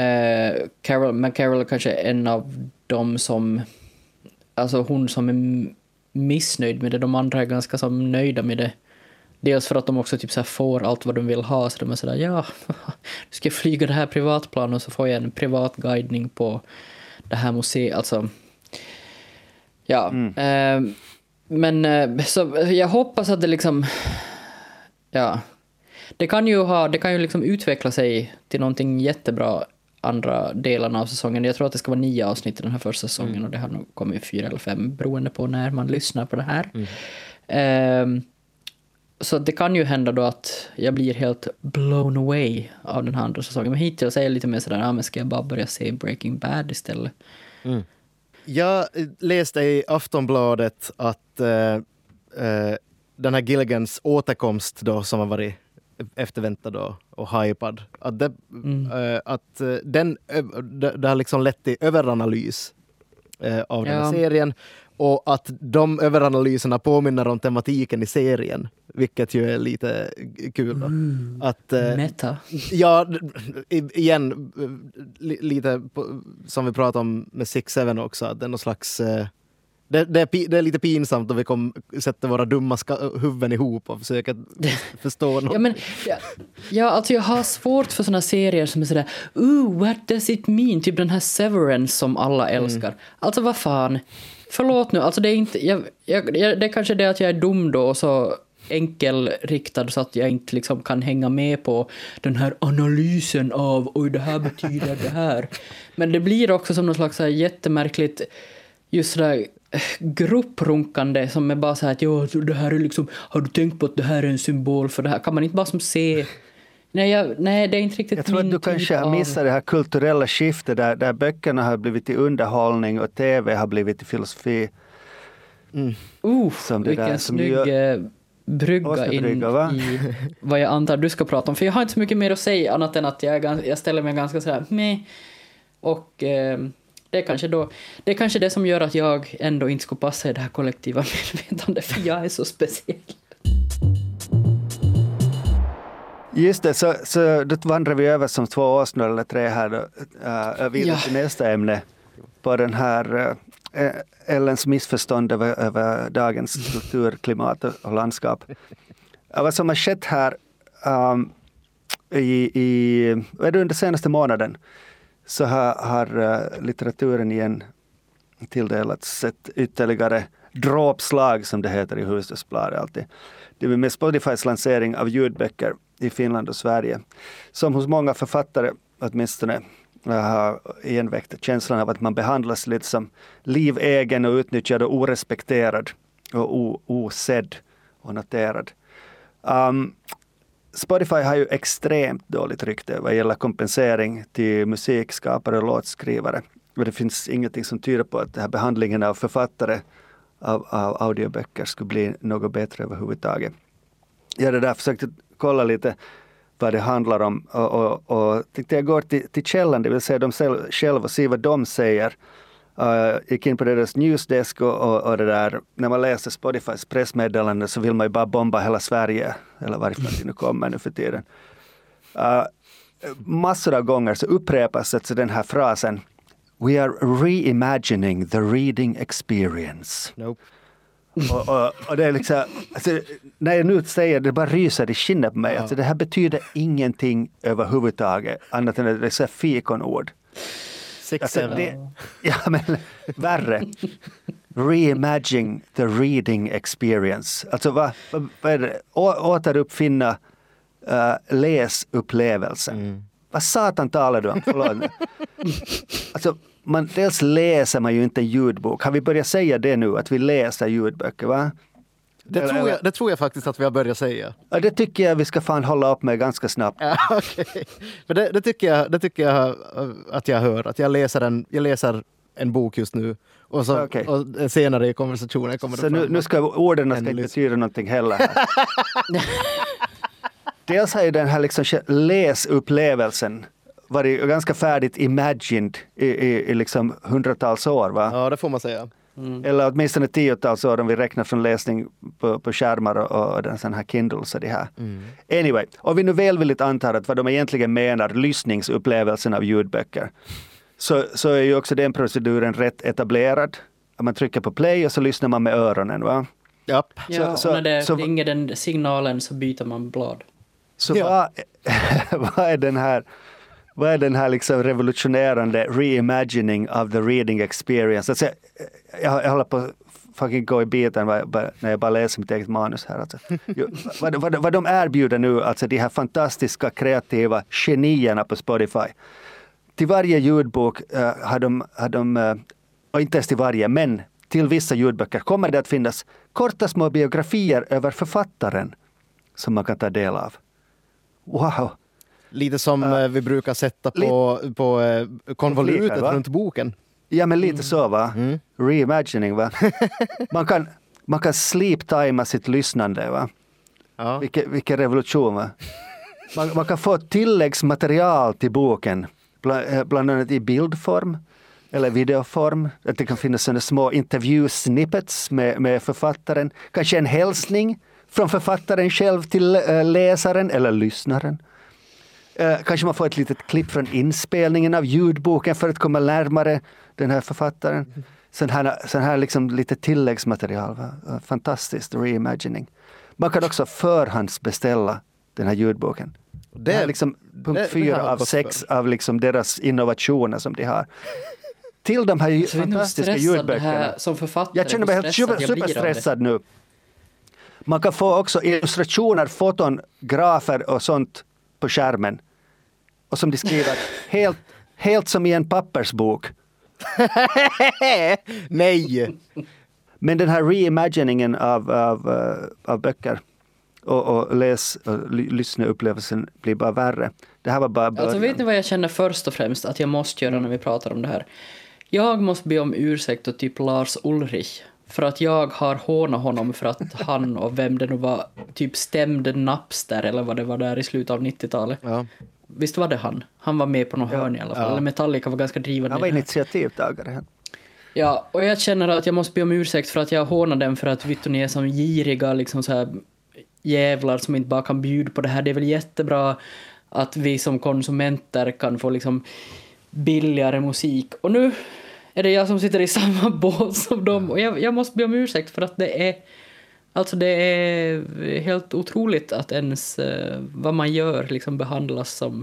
S2: Carol kanske är en av dem som, alltså hon som är missnöjd med det, de andra är ganska som nöjda med det. Dels för att de också typ så här får allt vad de vill ha, så de är sådär, ja, du ska flyga det här privatplan och så får jag en privat guidning på det här museet, alltså ja. Men så jag hoppas att det liksom, ja, det kan ju liksom utveckla sig till någonting jättebra andra delarna av säsongen. Jag tror att det ska vara 9 avsnitt i den här första säsongen, och det har nog kommit 4 eller 5 beroende på när man lyssnar på det här. Så det kan ju hända då att jag blir helt blown away av den här andra säsongen. Men hittills är jag lite mer sådär, men ska jag bara börja se Breaking Bad istället?
S1: Jag läste i Aftonbladet att den här Gilligans återkomst då, som har varit efterväntad och hypad, att det har liksom lett till överanalys av den här serien, och att de överanalyserna påminner om tematiken i serien, vilket ju är lite kul då. Att,
S2: meta.
S1: Ja, igen, lite som vi pratade om med 6-7 också, att det är någon slags... Det är lite pinsamt om vi sätter våra dumma huvuden ihop och försöker förstå något.
S2: Alltså jag har svårt för såna serier som är sådär, what does it mean? Typ den här Severance som alla älskar. Alltså vad fan? Förlåt nu, alltså det är inte... det är kanske det att jag är dum då och så enkelriktad så att jag inte liksom kan hänga med på den här analysen av oj, det här betyder det här. Men det blir också som något slags så här jättemärkligt just sådär grupprunkande som är bara så här att det här är liksom, har du tänkt på att det här är en symbol för det här? Kan man inte bara som se Nej, det är inte riktigt
S3: Jag tror att du kanske har missat det här kulturella skiftet där böckerna har blivit till underhållning och tv har blivit till filosofi.
S2: Som vilken snygg brygga in i vad jag antar du ska prata om. För jag har inte så mycket mer att säga annat än att jag ställer mig ganska sådär med. Och det är kanske det som gör att jag ändå inte skulle passa i det här kollektiva medvetandet, för jag är så speciell.
S3: Just det, så då vandrar vi över som 2 årsnor eller 3 här då, vidare till nästa ämne på den här Ellens missförstånd över dagens kulturklimat och landskap. Vad som har skett här under senaste månaden så har litteraturen igen tilldelats ett ytterligare dråpslag, som det heter i Husdödsbladet alltid. Det är med Spotifys lansering av ljudböcker i Finland och Sverige, som hos många författare åtminstone har igenväckt känslan av att man behandlas lite som livegen och utnyttjad och orespekterad och osedd och noterad. Spotify har ju extremt dåligt rykte vad gäller kompensering till musikskapare och låtskrivare. Och det finns ingenting som tyder på att den här behandlingen av författare av audioböcker skulle bli något bättre överhuvudtaget. Jag hade där försökt kolla lite vad det handlar om och tänkte jag går till källan, det vill säga de själva och se vad de säger. Gick in på deras newsdesk och det där, när man läser Spotifys pressmeddelande så vill man ju bara bomba hela Sverige, eller varifrån det nu kommer nu för tiden. Massor av gånger så upprepas alltså den här frasen: "We are reimagining the reading experience."
S1: Nope.
S3: Och det är liksom, alltså, när jag nu säger det, bara ryser i skinnet på mig. Alltså, det här betyder ingenting överhuvudtaget annat än att det är så här fikonord. Alltså, ja, men värre. Reimagining the reading experience. Alltså vad är det? Återuppfinna läsupplevelsen. Vad satan talar du om? Förlåt. Alltså, dels läser man ju inte ljudbok. Har vi börjat säga det nu, att vi läser ljudböcker, va?
S1: Det tror jag faktiskt att vi har börjat säga.
S3: Ja, det tycker jag vi ska fan hålla upp med ganska snabbt.
S1: Ja, okej. Men det tycker jag att jag hör. Att jag läser en bok just nu. Och senare i konversationen kommer det
S3: så
S1: fram.
S3: Nu ska orden inte betyda någonting heller här. Dels har ju den här liksom läsupplevelsen varit ganska färdigt imagined i liksom hundratals år, va?
S1: Ja, det får man säga.
S3: Eller åtminstone 10-tals år om vi räknar från läsning på skärmar och den sån här Kindles och det här. Anyway, och vi nu välvilligt antar att vad de egentligen menar lyssningsupplevelsen av ljudböcker, så är ju också den proceduren rätt etablerad. Man trycker på play och så lyssnar man med öronen, va?
S1: Japp.
S2: Ja, och när det ringer den signalen så byter man blad.
S3: Så vad är den här liksom revolutionerande reimagining of the reading experience? Alltså, jag håller på att fucking gå i biten när jag bara läser mitt eget manus här. Alltså. Vad de erbjuder nu, alltså de här fantastiska kreativa genierna på Spotify. Till varje ljudbok har de och inte ens till varje, men till vissa ljudböcker kommer det att finnas korta små biografier över författaren som man kan ta del av. Wow!
S1: Lite som vi brukar sätta på konvolutet runt boken.
S3: Ja, men lite så, va? Reimagining, va? Man kan sleep-tima sitt lyssnande, va?
S1: Ja.
S3: Vilken revolution, va? Man kan få tilläggsmaterial till boken, bland annat i bildform eller videoform. Att det kan finnas sådana små intervjusnippets med författaren. Kanske en hälsning från författaren själv till läsaren eller lyssnaren. Kanske man får ett litet klipp från inspelningen av ljudboken för att komma närmare den här författaren. Sån här liksom lite tilläggsmaterial. Va? Fantastiskt reimagining. Man kan också förhandsbeställa den här ljudboken. Det är liksom punkt 4 av 6 av liksom deras innovationer som de har. Till de här fantastiska ljudböckerna.
S2: Som författare,
S3: jag känner mig helt superstressad nu. Man kan få också illustrationer, foton, grafer och sånt på skärmen. Och som de skriver, helt som i en pappersbok.
S1: Nej!
S3: Men den här reimaginingen av böcker och lyssnarupplevelsen blir bara värre. Det här var bara början.
S2: Alltså vet ni vad jag känner först och främst att jag måste göra när vi pratar om det här? Jag måste be om ursäkt och typ Lars Ulrich. För att jag har hånat honom för att han och vem det nu var typ stämde Napster eller vad det var där i slutet av 90-talet.
S1: Ja.
S2: Visst var det han? Han var med på någon hörn i alla fall.
S1: Ja.
S2: Eller Metallica var ganska drivande.
S3: Han var initiativtagare.
S2: Ja, och jag känner att jag måste be om ursäkt för att jag hånar dem för att ni är som giriga liksom så här jävlar som inte bara kan bjuda på det här. Det är väl jättebra att vi som konsumenter kan få liksom billigare musik. Och nu är det jag som sitter i samma båt som dem. Och jag måste be om ursäkt för att det är helt otroligt att ens vad man gör liksom behandlas som...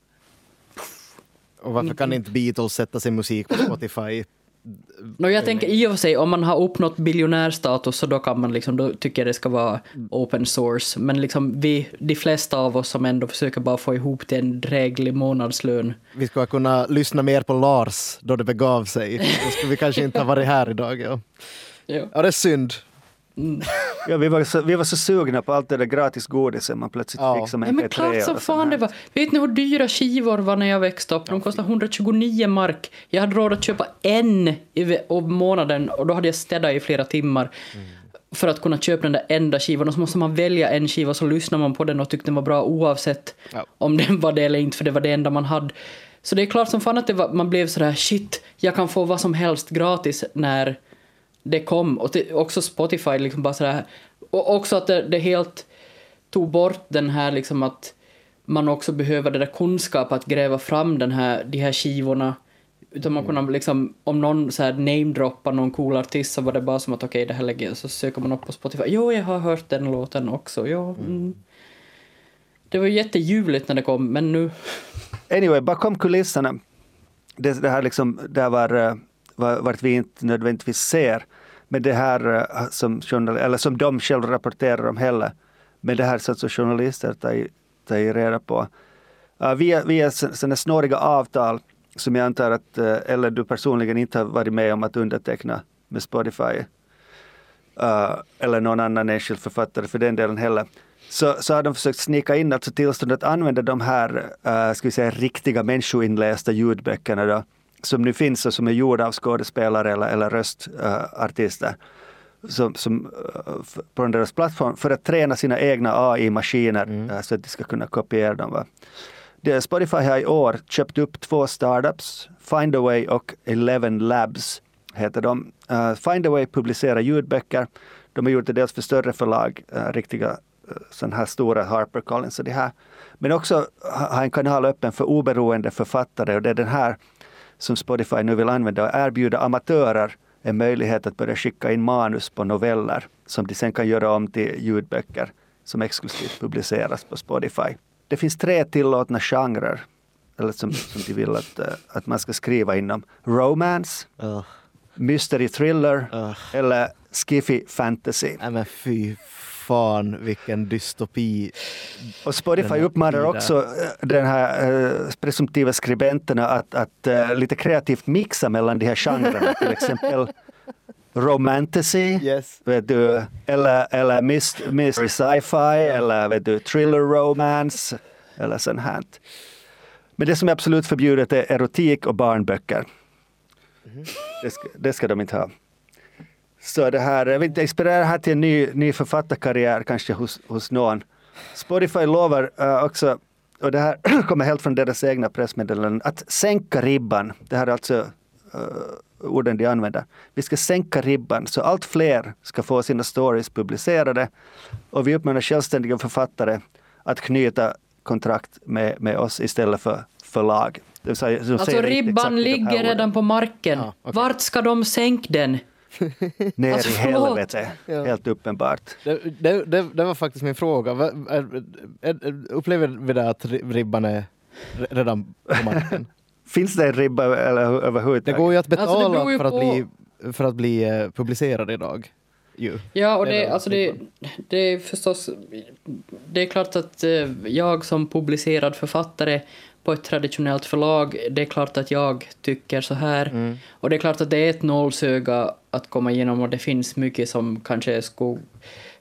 S1: Och varför kan inte Beatles sätta sin musik på Spotify?
S2: Jag tänker i och för sig, om man har uppnått biljonärstatus så då kan man liksom, då tycker jag det ska vara open source. Men liksom de flesta av oss som ändå försöker bara få ihop till en dräglig månadslön.
S1: Vi ska kunna lyssna mer på Lars då det begav sig. Då skulle vi kanske inte ha varit här idag. Ja, det är synd.
S3: Ja, vi var så sugna på allt det där gratis godisen man plötsligt fick som
S2: men klart som fan det var. Vet ni hur dyra skivor var när jag växte upp? De kostade 129 mark. Jag hade råd att köpa en i månaden och då hade jag städat i flera timmar för att kunna köpa den där enda skivan. Och så måste man välja en skiva så lyssnar man på den och tyckte den var bra oavsett om den var det eller inte, för det var det enda man hade. Så det är klart som fan att man blev sådär shit, jag kan få vad som helst gratis när det kom. Och också Spotify liksom bara sådär. Och också att det helt tog bort den här liksom att man också behöver det där kunskap att gräva fram de här skivorna. Utan man kunde liksom, om någon så här namedroppar någon cool artist så var det bara som att okej, det här lägger, så söker man upp på Spotify. Jo, jag har hört den låten också. Det var jätteljuvligt när det kom, men nu...
S3: Anyway, bakom kulisserna, det här liksom, det var vart vi inte nödvändigtvis ser, men det här som de själva rapporterar om heller, men det här så journalister tar reda på. Via sådana snåriga avtal som jag antar att eller du personligen inte har varit med om att underteckna med Spotify eller någon annan enskild författare för den delen heller. Så har de försökt snika in alltså tillstånd att använda de här ska vi säga, riktiga människoinlästa ljudböckerna då, som nu finns och som är gjorda av skådespelare eller röstartister som på deras plattform för att träna sina egna AI-maskiner så att de ska kunna kopiera dem. Va? Spotify har i år köpt upp 2 startups, Findaway och 11 Labs heter de. Findaway publicerar ljudböcker. De har gjort det dels för större förlag, riktiga sådana här stora HarperCollins och det här. Men också har en kanal öppen för oberoende författare, och det är den här som Spotify nu vill använda och erbjuda amatörer en möjlighet att börja skicka in manus på noveller som de sen kan göra om till ljudböcker som exklusivt publiceras på Spotify. Det finns 3 tillåtna genrer eller som de vill att man ska skriva inom. Romance, mystery thriller eller skiffy fantasy.
S1: Men fy fan, vilken dystopi.
S3: Och Spotify uppmanar också den här presumtiva skribenterna att lite kreativt mixa mellan de här genrerna. Till exempel romantasy, vet du, eller mystery sci-fi, eller vet du, thriller romance, eller sånt här. Men det som är absolut förbjudet är erotik och barnböcker. Det ska de inte ha. Så det här, jag vill inspirera här till en ny författarkarriär kanske hos någon. Spotify lovar också, och det här kommer helt från deras egna pressmeddelanden, att sänka ribban. Det här är alltså orden de använder. Vi ska sänka ribban så allt fler ska få sina stories publicerade, och vi uppmanar självständiga författare att knyta kontrakt med oss istället för förlag.
S2: Alltså ribban ligger redan på marken. Ja, okay. Vart ska de sänka den?
S3: Ner alltså, i helvete, helt uppenbart.
S1: Det var faktiskt min fråga. Upplever vi det att ribban är redan på marken?
S3: Finns det en ribba eller överhuvudtaget?
S1: Det går ju att betala alltså för att bli publicerad idag.
S2: Ja, och det är förstås, det är klart att jag som publicerad författare på ett traditionellt förlag, det är klart att jag tycker så här. Och det är klart att det är ett nålsöga att komma igenom, och det finns mycket som kanske skulle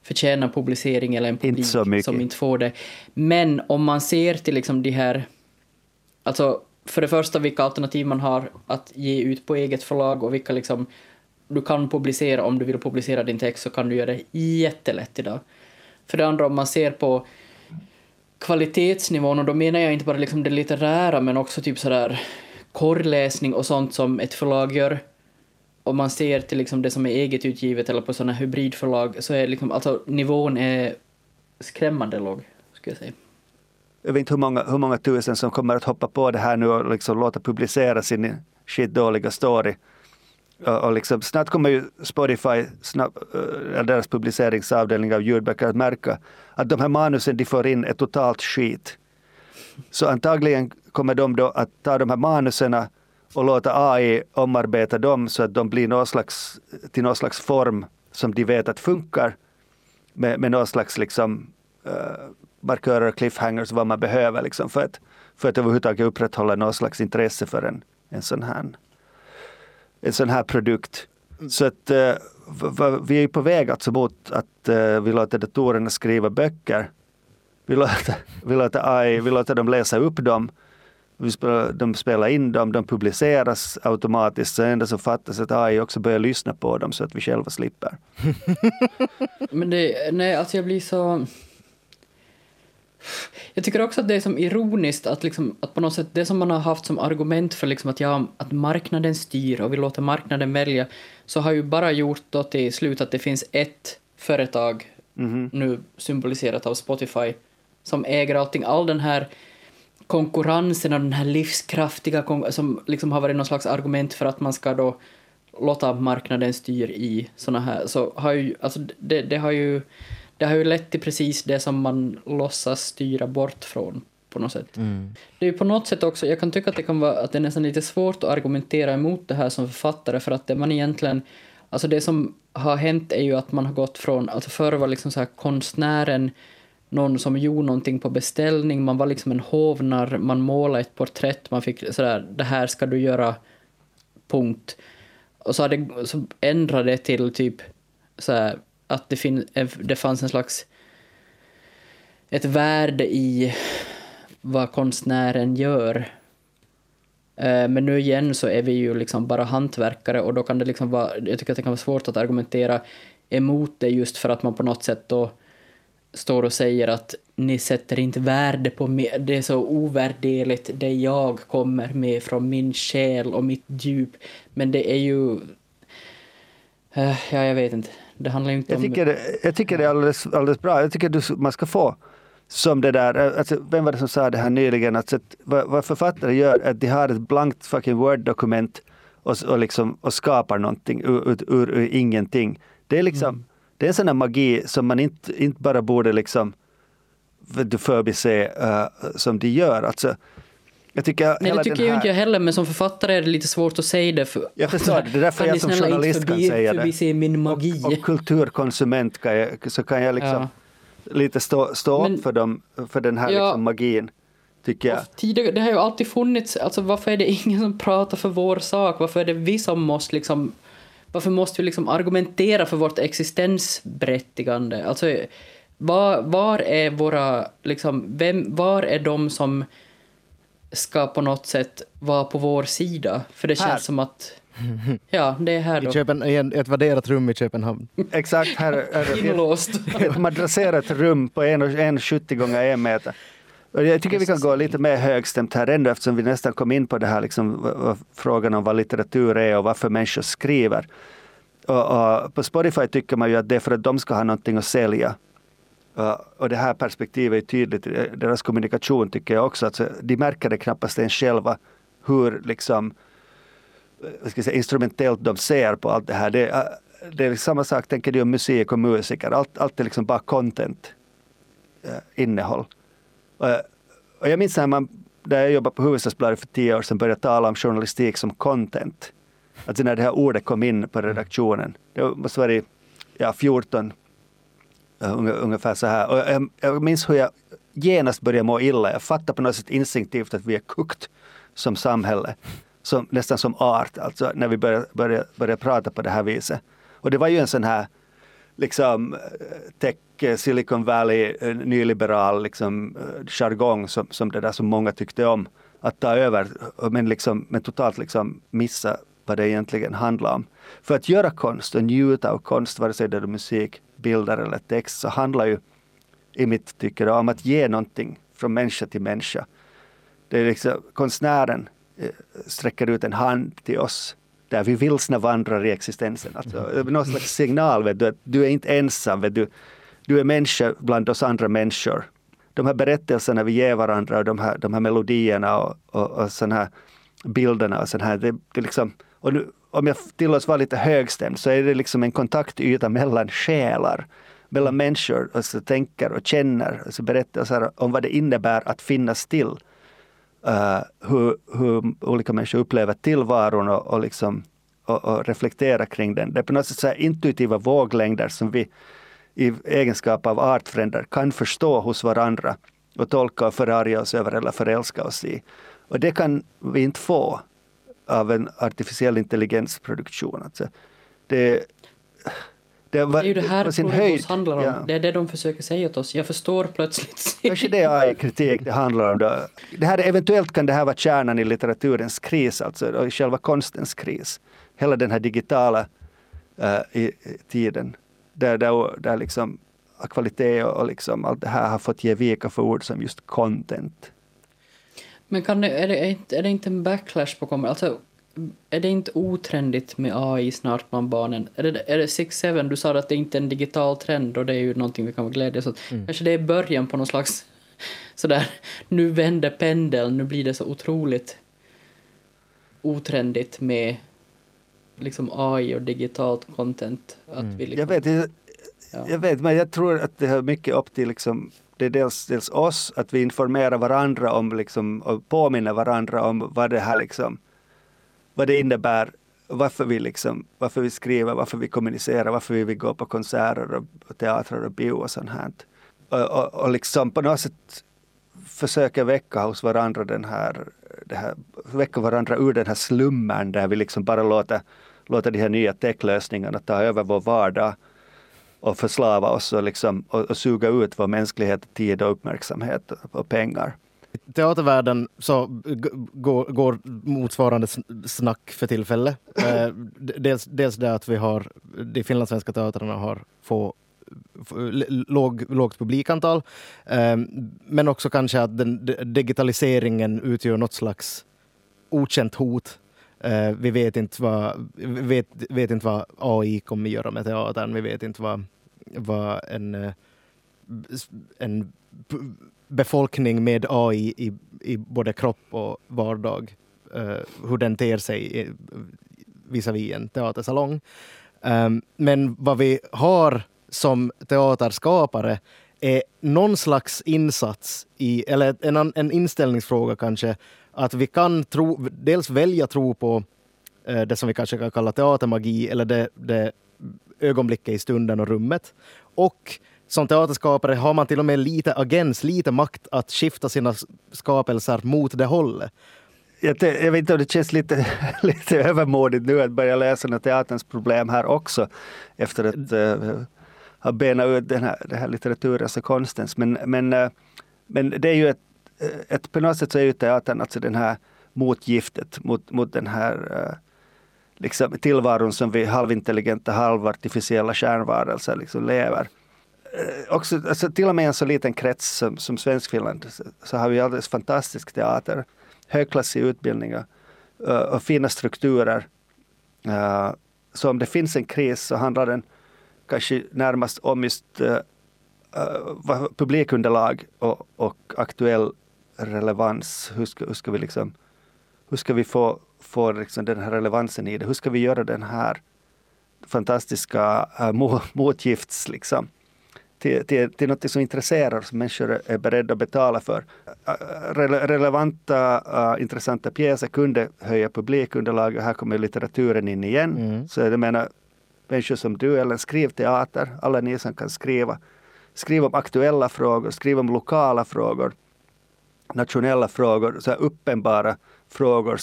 S2: förtjänar publicering eller en publik
S3: Inte så mycket.
S2: som inte får det. Men om man ser till liksom de här, alltså för det första vilka alternativ man har att ge ut på eget förlag och vilka liksom du kan publicera, om du vill publicera din text så kan du göra det jättelätt idag. För det andra, om man ser på kvalitetsnivån, och då menar jag inte bara liksom det litterära men också typ sådär korrläsning och sånt som ett förlag gör. Om man ser till liksom det som är eget utgivet eller på sådana hybridförlag så är liksom, alltså nivån är skrämmande låg, skulle jag säga.
S3: Jag vet inte hur många tusen som kommer att hoppa på det här nu och liksom låta publicera sin skitdåliga story. Och liksom, snart kommer ju Spotify, deras publiceringsavdelning av ljudböcker, att märka att de här manusen de får in är totalt skit. Så antagligen kommer de då att ta de här manuserna och låta AI omarbeta dem så att de blir till någon slags form som de vet att funkar med någon slags liksom, markörer och cliffhangers vad man behöver liksom, för att överhuvudtaget upprätthålla någon slags intresse för en sån här produkt. Så att vi är på väg alltså mot att vi låter datorerna skriva böcker. Vi låter dem läsa upp dem. De spelar in dem, de publiceras automatiskt. Så enda som fattas att AI också börjar lyssna på dem så att vi själva slipper.
S2: Men alltså jag blir så... Jag tycker också att det är som ironiskt att, liksom, att på något sätt det som man har haft som argument för liksom att marknaden styr och vi låter marknaden välja, så har ju bara gjort då till slut att det finns ett företag, nu symboliserat av Spotify, som äger allting. All den här konkurrensen och den här livskraftiga som liksom har varit någon slags argument för att man ska då låta marknaden styr i såna här, så har ju, alltså det har ju lett till precis det som man låtsas styra bort från på något sätt. Det är ju på något sätt också, jag kan tycka att det kan vara att det är nästan lite svårt att argumentera emot det här som författare, för att det man egentligen, alltså det som har hänt är ju att man har gått från, alltså förr var liksom så här konstnären någon som gjorde någonting på beställning, man var liksom en hovnar, man målade ett porträtt, man fick sådär, det här ska du göra, punkt. Och så ändrade det till typ så här, att det fanns en slags ett värde i vad konstnären gör. Men nu igen så är vi ju liksom bara hantverkare, och då kan det liksom vara, jag tycker att det kan vara svårt att argumentera emot det, just för att man på något sätt då står och säger att ni sätter inte värde på mig, det är så ovärderligt det jag kommer med från min själ och mitt djup. Men det är ju jag vet inte. Det handlar ju inte om...
S3: Jag tycker det är alldeles bra. Jag tycker man ska få som det där. Alltså, vem var det som sa det här nyligen? Alltså, vad författare gör är att de har ett blankt fucking Word-dokument och skapar någonting ur ingenting. Det är liksom det är en sån här magi som man inte bara borde liksom förbise som de gör. Alltså, jag tycker
S2: ju inte jag heller, men som författare är det lite svårt att säga det.
S3: Jag förstår det. Det är därför jag som journalist kan säga det.
S2: Se min magi.
S3: Och kulturkonsument kan jag liksom lite stå upp för den här liksom magin, tycker jag.
S2: Tidigare, det har ju alltid funnits, alltså varför är det ingen som pratar för vår sak? Varför är det vi som måste liksom, varför måste vi liksom argumentera för vårt existensberättigande? Alltså var är våra liksom, var är de som ska på något sätt vara på vår sida? För det känns som att det är här då.
S1: I ett värderat rum i Köpenhamn.
S3: Exakt, här är
S2: inlåst.
S3: Ett madrasserat rum på 1,70 gånger 1 meter. Och jag tycker vi kan gå lite mer högstämt här ändå, eftersom vi nästan kom in på det här liksom, frågan om vad litteratur är och varför människor skriver. Och på Spotify tycker man ju att det är för att de ska ha någonting att sälja. Och det här perspektivet är tydligt i deras kommunikation, tycker jag också. Alltså, de märker det knappast ens själva hur liksom, instrumentellt de ser på allt det här. Det är samma sak, tänker du om musik och musiker. Allt är liksom bara content, innehåll. Och jag minns när jag jobbade på Hufvudstadsbladet för 10 år sedan började tala om journalistik som content. Alltså när det här ordet kom in på redaktionen. Det måste vara 14 ungefär så här. Och jag minns hur jag genast började må illa. Jag fattade på något sätt instinktivt att vi är kukt som samhälle. Nästan som art, alltså när vi började prata på det här viset. Och det var ju en sån här liksom tech, Silicon Valley, nyliberal liksom jargong som det där som många tyckte om att ta över, men totalt liksom missa vad det egentligen handlar om. För att göra konst och njuta av konst, vare sig det är musik, bilder eller text, så handlar ju i mitt tycke om att ge någonting från människa till människa. Det är liksom, konstnären sträcker ut en hand till oss där vi vilsna vandrar i existensen. Alltså, någon slags signal, vet du, att du är inte ensam, vet du. Du är människa bland oss andra människor. De här berättelserna vi ger varandra och de här melodierna och sådana här bilderna och sådana här, det liksom, och nu, om jag tillåts vara lite högstämd, så är det liksom en kontaktyta mellan själar, mellan människor, alltså tänker och känner, alltså berättelser om vad det innebär att finnas till. Hur olika människor upplever tillvaron och reflektera kring den. Det är på något sätt så här intuitiva våglängder som vi i egenskap av artfränder kan förstå hos varandra och tolka och förarga oss över eller förälska oss i. Och det kan vi inte få av en artificiell intelligensproduktion. Alltså, det
S2: är ju det här
S3: sin
S2: höjd handlar om.
S3: Ja.
S2: Det är det de försöker säga åt oss. Jag förstår plötsligt.
S3: Kanske det är kritik det handlar om. Det här, eventuellt kan det här vara kärnan i litteraturens kris, alltså, och i själva konstens kris. Hela den här digitala i tiden. Där liksom kvalitet och liksom allt det här har fått ge vika för ord som just content.
S2: Men är det inte en backlash på kommer? Alltså, är det inte otrendigt med AI snart bland barnen? Är det 6-7? Du sa att det inte är en digital trend och det är ju någonting vi kan glädjas åt. Kanske det är början på någon slags sådär, nu vänder pendeln, nu blir det så otroligt otrendigt med liksom AI och digitalt content. Att vi liksom,
S3: jag vet, men jag tror att det har mycket upp till liksom, det är dels oss, att vi informerar varandra om liksom, och påminner varandra om vad det här liksom, vad det innebär, varför vi skriver, varför vi kommunicerar, varför vi vill gå på konserter och teatrar och bio och sånt här. Och liksom på något sätt försöka väcka hos varandra väcka varandra ur den här slummen där vi liksom bara låter de här nya techlösningarna ta över vår vardag och förslava oss och suga ut vår mänsklighet, tid och uppmärksamhet och pengar.
S1: I teatervärlden så går motsvarande snack för tillfället. Dels det att vi har, de finlandssvenska teatrarna har lågt publikantal, men också kanske att digitaliseringen utgör något slags okänt hot. Vi vet inte vad AI kommer göra med teatern. Vi vet inte vad en befolkning med AI i både kropp och vardag, hur den ter sig visavi en teatersalong. Men vad vi har som teaterskapare är någon slags insats eller en inställningsfråga kanske, att vi kan dels välja tro på det som vi kanske kan kalla teatermagi, eller det ögonblicket i stunden och rummet. Och som teaterskapare har man till och med lite agens, lite makt att skifta sina skapelser mot det hållet.
S3: Jag vet inte om det känns lite övermodigt nu att börja läsa teaterns problem här också, efter att ha benat ut den här litteraturens och konstens. Men det är ju på något sätt så är ju teatern alltså den här motgiftet mot den här liksom tillvaron som vi halvintelligenta, halvartificiella kärnvarelser liksom lever. Också, alltså, till och med en så liten krets som Svenskfinland så har vi alldeles fantastisk teater, högklassiga utbildningar och fina strukturer. Så om det finns en kris så handlar den kanske närmast om just publikunderlag och aktuell relevans. Hur ska vi få liksom den här relevansen i det? Hur ska vi göra den här fantastiska motgifts liksom till något som intresserar, som människor är beredda att betala för. Relevanta, intressanta pjäser kunde höja publikunderlag, och här kommer litteraturen in igen. Så jag menar, människor som du, eller skriv teater, alla ni som kan skriva om aktuella frågor, skriv om lokala frågor, nationella frågor, så här uppenbara frågor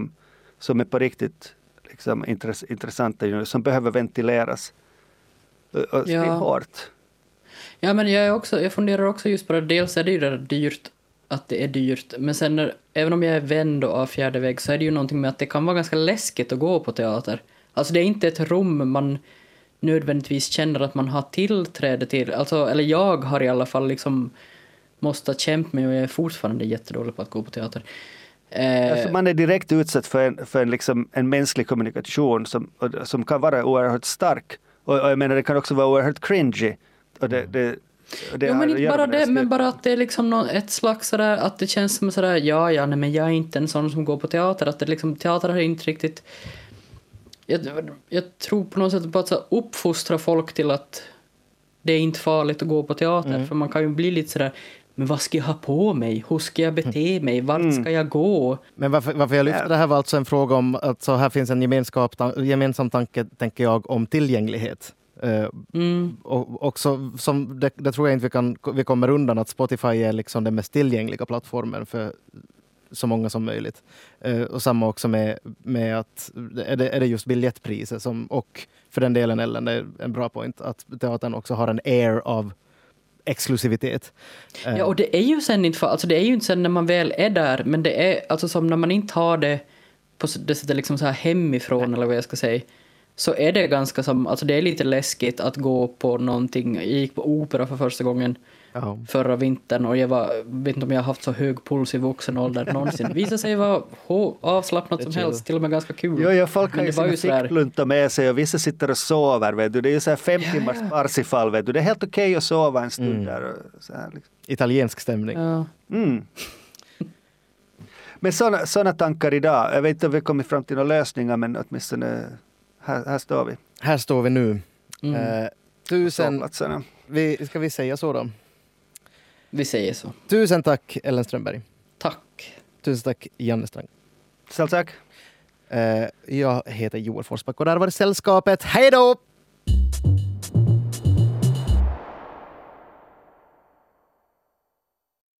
S3: som är på riktigt liksom intressanta, som behöver ventileras. och skriv hårt.
S2: Ja, men jag funderar också just på det. Dels är det ju det dyrt, att det är dyrt. Men sen, även om jag är vän då av fjärde vägg, så är det ju någonting med att det kan vara ganska läskigt att gå på teater. Alltså det är inte ett rum man nödvändigtvis känner att man har tillträde till. Alltså, eller jag har i alla fall liksom måste kämpa med, och jag är fortfarande jättedålig på att gå på teater.
S3: Alltså man är direkt utsatt för liksom en mänsklig kommunikation som kan vara oerhört stark. Och jag menar, det kan också vara oerhört cringy. Och det
S2: men inte bara det, men bara att det är liksom ett slags sådär, att det känns som sådär, nej, men jag är inte en sån som går på teater. Att det liksom, teater har inte riktigt... Jag tror på något sätt på att så uppfostra folk till att det är inte farligt att gå på teater. För man kan ju bli lite sådär, men vad ska jag ha på mig? Hur ska jag bete mig? Vart ska jag gå?
S1: Men varför jag lyfter det här var alltså en fråga om att så här finns en gemensam tanke, tänker jag, om tillgänglighet. Och också, som det tror jag inte vi kommer undan, att Spotify är liksom den mest tillgängliga plattformen för så många som möjligt. Och samma också med att är det just biljettpriser som, och för den delen, Ellen, det är en bra point, att teatern också har en air av exklusivitet.
S2: Ja, och det är ju sen inte, alltså det är ju inte sen när man väl är där, men det är alltså som när man inte har det på det sättet liksom så här hemifrån, eller vad jag ska säga, så är det ganska som, alltså det är lite läskigt att gå på någonting. Jag gick på opera för första gången förra vintern, och jag vet inte om jag har haft så hög puls i vuxen ålder någonsin. Det visade sig vara avslappnat som helst, till och med ganska kul.
S3: Jo, folk har ju sina fickluntor med sig, och vissa sitter och sover, vet du. Det är ju så här 5 timmars Parsifal, vet du. Det är helt okej att sova en stund där. Och så här, liksom.
S1: Italiensk stämning.
S2: Ja.
S3: Men såna tankar idag. Jag vet inte om vi kommer fram till några lösningar, men åtminstone här står vi.
S1: Här står vi nu. Tusen... Ska vi säga så då?
S2: Vi säger så.
S1: Tusen tack, Ellen Strömberg.
S2: Tack.
S1: Tusen tack, Janne Strang.
S3: Tack.
S1: Jag heter Joel Forsback, och där var det sällskapet. Hej då!